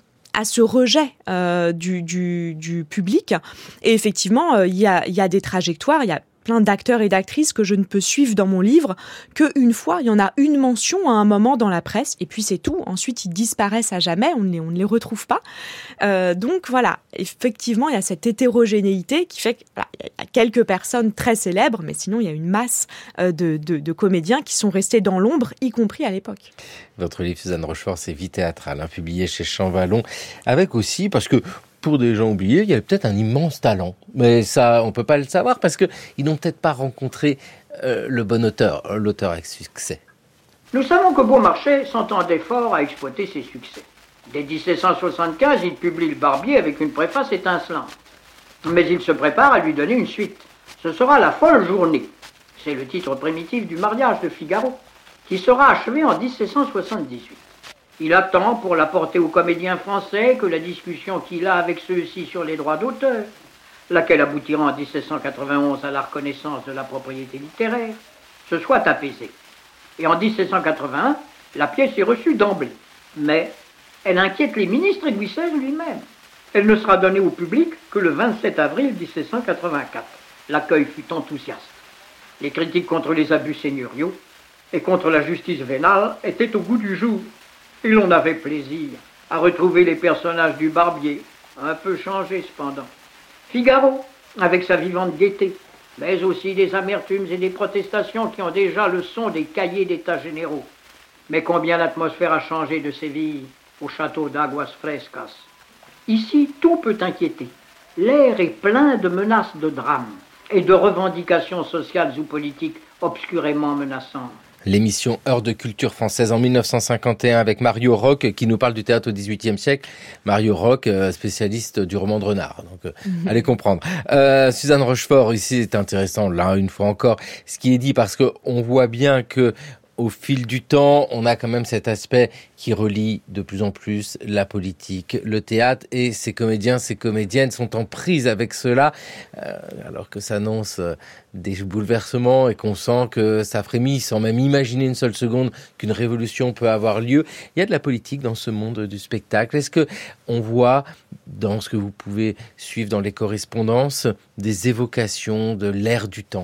à ce rejet euh, du, du du public. Et effectivement, il euh, y a il y a des trajectoires. Il y a plein d'acteurs et d'actrices que je ne peux suivre dans mon livre qu'une fois. Il y en a une mention à un moment dans la presse, et puis c'est tout. Ensuite, ils disparaissent à jamais, on ne les, on ne les retrouve pas. Euh, donc voilà, effectivement, il y a cette hétérogénéité qui fait qu'il voilà, y a quelques personnes très célèbres, mais sinon, il y a une masse euh, de, de, de comédiens qui sont restés dans l'ombre, y compris à l'époque. Votre livre, Suzanne Rochefort, c'est Vie théâtrale, hein, publié chez Champvallon, avec aussi, parce que pour des gens oubliés, il y a peut-être un immense talent. Mais ça, on ne peut pas le savoir parce qu'ils n'ont peut-être pas rencontré euh, le bon auteur, l'auteur avec succès. Nous savons que Beaumarchais s'entendait fort à exploiter ses succès. Dès dix-sept cent soixante-quinze, il publie Le Barbier avec une préface étincelante. Mais il se prépare à lui donner une suite. Ce sera La Folle Journée. C'est le titre primitif du mariage de Figaro, qui sera achevé en dix-sept cent soixante-dix-huit. Il attend pour l'apporter aux comédiens français que la discussion qu'il a avec ceux-ci sur les droits d'auteur, laquelle aboutira en dix-sept cent quatre-vingt-onze à la reconnaissance de la propriété littéraire, se soit apaisée. Et en dix-sept cent quatre-vingt-un, la pièce est reçue d'emblée. Mais elle inquiète les ministres et Louis seize lui-même. Elle ne sera donnée au public que le vingt-sept avril dix-sept cent quatre-vingt-quatre. L'accueil fut enthousiaste. Les critiques contre les abus seigneuriaux et contre la justice vénale étaient au goût du jour. Et l'on avait plaisir à retrouver les personnages du Barbier, un peu changés cependant. Figaro, avec sa vivante gaieté, mais aussi des amertumes et des protestations qui ont déjà le son des cahiers d'états généraux. Mais combien l'atmosphère a changé de Séville au château d'Aguas Frescas. Ici, tout peut inquiéter. L'air est plein de menaces de drame et de revendications sociales ou politiques obscurément menaçantes. L'émission Heure de culture française en mille neuf cent cinquante et un avec Mario Roch qui nous parle du théâtre au dix-huitième siècle. Mario Roch, spécialiste du roman de Renard. Donc, mm-hmm. allez comprendre. Euh, Suzanne Rochefort, ici, c'est intéressant, là, une fois encore, ce qui est dit, parce que on voit bien que au fil du temps, on a quand même cet aspect qui relie de plus en plus la politique, le théâtre, et ces comédiens, ces comédiennes sont en prise avec cela, euh, alors que ça annonce des bouleversements et qu'on sent que ça frémit sans même imaginer une seule seconde qu'une révolution peut avoir lieu. Il y a de la politique dans ce monde du spectacle. Est-ce que on voit, dans ce que vous pouvez suivre dans les correspondances, des évocations de l'ère du temps ?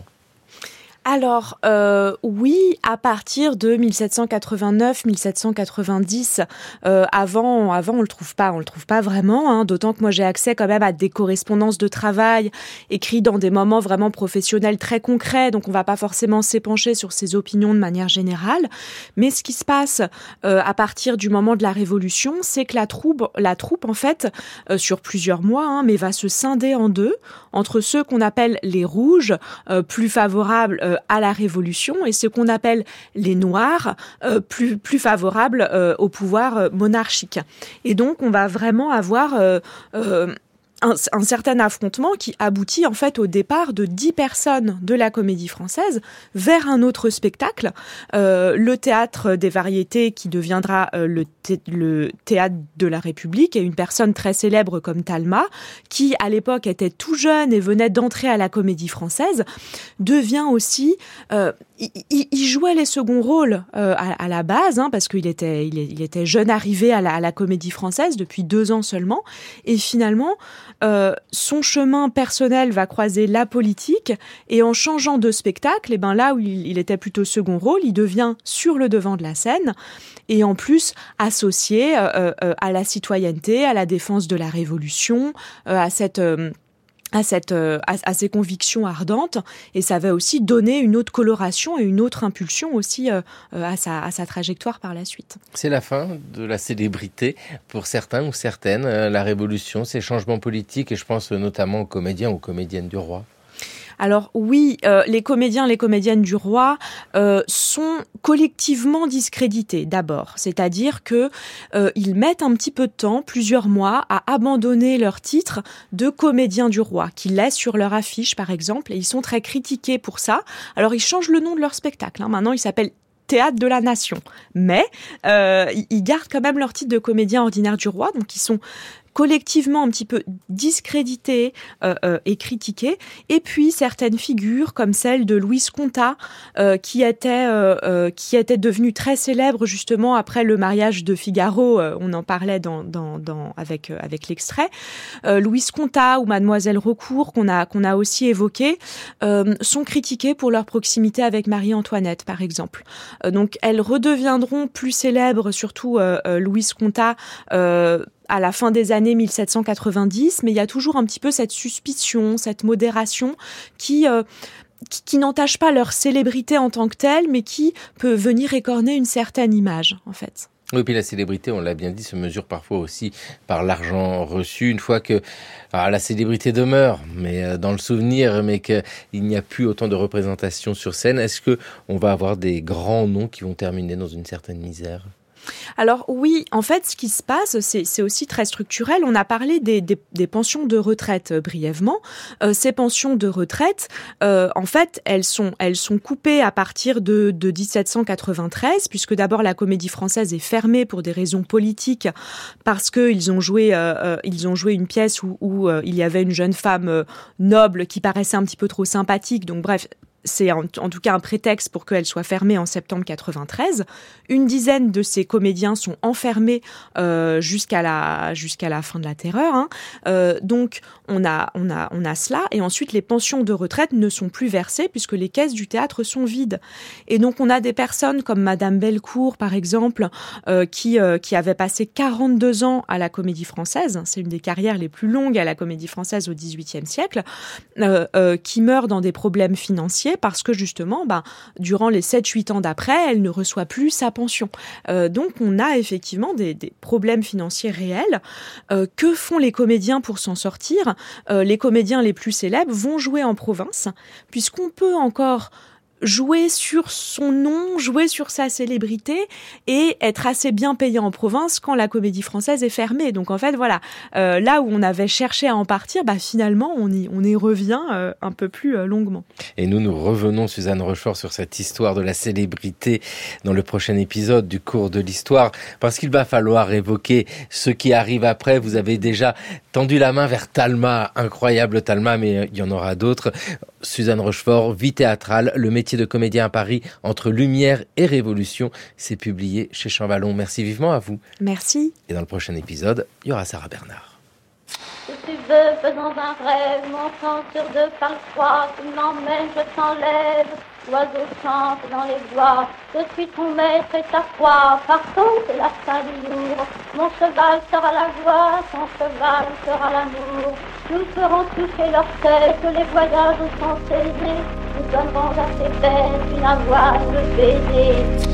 Alors, euh, oui, à partir de mille sept cent quatre-vingt-neuf, mille sept cent quatre-vingt-dix, euh, avant, avant, on le trouve pas, on le trouve pas vraiment, hein, d'autant que moi j'ai accès quand même à des correspondances de travail écrites dans des moments vraiment professionnels très concrets, donc on va pas forcément s'épancher sur ces opinions de manière générale. Mais ce qui se passe euh, à partir du moment de la Révolution, c'est que la troupe, la troupe en fait, euh, sur plusieurs mois, hein, mais va se scinder en deux, entre ceux qu'on appelle les rouges, euh, plus favorables euh, à la Révolution, et ce qu'on appelle les Noirs, euh, plus, plus favorables euh, au pouvoir euh, monarchique. Et donc, on va vraiment avoir euh, euh, un, un certain affrontement qui aboutit en fait au départ de dix personnes de la Comédie Française vers un autre spectacle, euh, le Théâtre des Variétés qui deviendra euh, le, thé- le Théâtre de la République, et une personne très célèbre comme Talma, qui à l'époque était tout jeune et venait d'entrer à la Comédie Française, devient aussi... Euh, il, il jouait les seconds rôles euh, à, à la base, hein, parce qu'il était, il, il était jeune arrivé à la, à la Comédie Française depuis deux ans seulement, et finalement... Euh, son chemin personnel va croiser la politique, et en changeant de spectacle, et ben là où il, il était plutôt second rôle, il devient sur le devant de la scène, et en plus associé euh, euh, à la citoyenneté, à la défense de la Révolution, euh, à cette... Euh, à cette euh, à, à ces convictions ardentes, et ça va aussi donner une autre coloration et une autre impulsion aussi euh, à sa à sa trajectoire par la suite. C'est la fin de la célébrité pour certains ou certaines, euh, la Révolution, ces changements politiques, et je pense notamment aux comédiens, aux comédiennes du roi. Alors oui, euh, les comédiens, les comédiennes du roi euh, sont collectivement discrédités d'abord, c'est-à-dire que euh, ils mettent un petit peu de temps, plusieurs mois, à abandonner leur titre de comédien du roi, qu'ils laissent sur leur affiche par exemple, et ils sont très critiqués pour ça. Alors ils changent le nom de leur spectacle, hein. Maintenant ils s'appellent Théâtre de la Nation, mais euh, ils gardent quand même leur titre de comédien ordinaire du roi, donc ils sont collectivement un petit peu discrédités euh, euh, et critiqués. Et puis certaines figures comme celle de Louise Contat, euh, qui était euh, euh, qui était devenue très célèbre justement après le mariage de Figaro. Euh, on en parlait dans dans, dans avec euh, avec l'extrait. Euh, Louise Contat ou Mademoiselle Raucourt qu'on a qu'on a aussi évoqué euh, sont critiquées pour leur proximité avec Marie-Antoinette par exemple. Euh, donc elles redeviendront plus célèbres, surtout euh, euh, Louise Contat. Euh, à la fin des années mille sept cent quatre-vingt-dix, mais il y a toujours un petit peu cette suspicion, cette modération qui, euh, qui, qui n'entache pas leur célébrité en tant que telle, mais qui peut venir écorner une certaine image, en fait. Oui, puis la célébrité, on l'a bien dit, se mesure parfois aussi par l'argent reçu. Une fois que ah, la célébrité demeure, mais dans le souvenir, mais qu'il n'y a plus autant de représentations sur scène, est-ce que on va avoir des grands noms qui vont terminer dans une certaine misère ? Alors oui, en fait, ce qui se passe, c'est, c'est aussi très structurel. On a parlé des, des, des pensions de retraite euh, brièvement. Euh, ces pensions de retraite, euh, en fait, elles sont, elles sont coupées à partir de, de dix-sept cent quatre-vingt-treize, puisque d'abord la Comédie Française est fermée pour des raisons politiques, parce qu'ils ont joué, euh, euh, ils ont joué une pièce où, où euh, il y avait une jeune femme euh, noble qui paraissait un petit peu trop sympathique. Donc bref. C'est en, en tout cas un prétexte pour qu'elle soit fermée en septembre quatre-vingt-treize. Une dizaine de ces comédiens sont enfermés euh, jusqu'à la jusqu'à la fin de la Terreur. Hein. Euh, donc on a on a on a cela, et ensuite les pensions de retraite ne sont plus versées puisque les caisses du théâtre sont vides. Et donc on a des personnes comme Madame Bellecour par exemple euh, qui euh, qui avait passé quarante-deux ans à la Comédie Française. C'est une des carrières les plus longues à la Comédie Française au dix-huitième siècle, euh, euh, qui meurt dans des problèmes financiers. Parce que justement, ben, durant les sept huit ans d'après, elle ne reçoit plus sa pension. Euh, donc on a effectivement des, des problèmes financiers réels. Euh, que font les comédiens pour s'en sortir ? euh, Les comédiens les plus célèbres vont jouer en province, puisqu'on peut encore jouer sur son nom, jouer sur sa célébrité et être assez bien payé en province quand la Comédie Française est fermée. Donc en fait, voilà, euh, là où on avait cherché à en partir, bah finalement, on y, on y revient euh, un peu plus euh, longuement. Et nous, nous revenons, Suzanne Rochefort, sur cette histoire de la célébrité dans le prochain épisode du cours de l'histoire, parce qu'il va falloir évoquer ce qui arrive après. Vous avez déjà tendu la main vers Talma, incroyable Talma, mais il y en aura d'autres. Suzanne Rochefort, vie théâtrale, le métier de comédien à Paris entre lumière et révolution, c'est publié chez Champvallon. Merci vivement à vous. Merci. Et dans le prochain épisode, il y aura Sarah Bernard. Si tu veux, faisons un rêve, montant sur deux par le froid, tu m'emmènes, je t'enlève, l'oiseau chante dans les bois, je suis ton maître et ta foi, partons, c'est la fin du jour, mon cheval sera la joie, ton cheval sera l'amour, nous ferons toucher leur tête, les voyages sont scellés, nous donnerons à ces bêtes une avoine de baiser.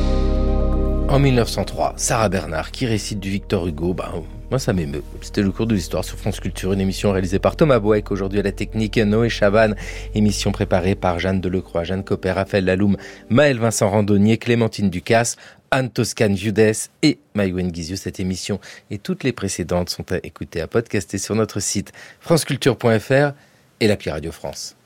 En mille neuf cent trois, Sarah Bernard qui récite du Victor Hugo, bah, moi ça m'émeut. C'était le cours de l'histoire sur France Culture, une émission réalisée par Thomas Boeck, aujourd'hui à la technique Noé Chavannes, émission préparée par Jeanne Delecroix, Jeanne Copper, Raphaël Laloum, Maël Vincent Randonnier, Clémentine Ducasse, Anne Toscane Judès et Maïwen Guizio. Cette émission et toutes les précédentes sont à écouter, à podcaster sur notre site franceculture point f r et l'appli Radio France.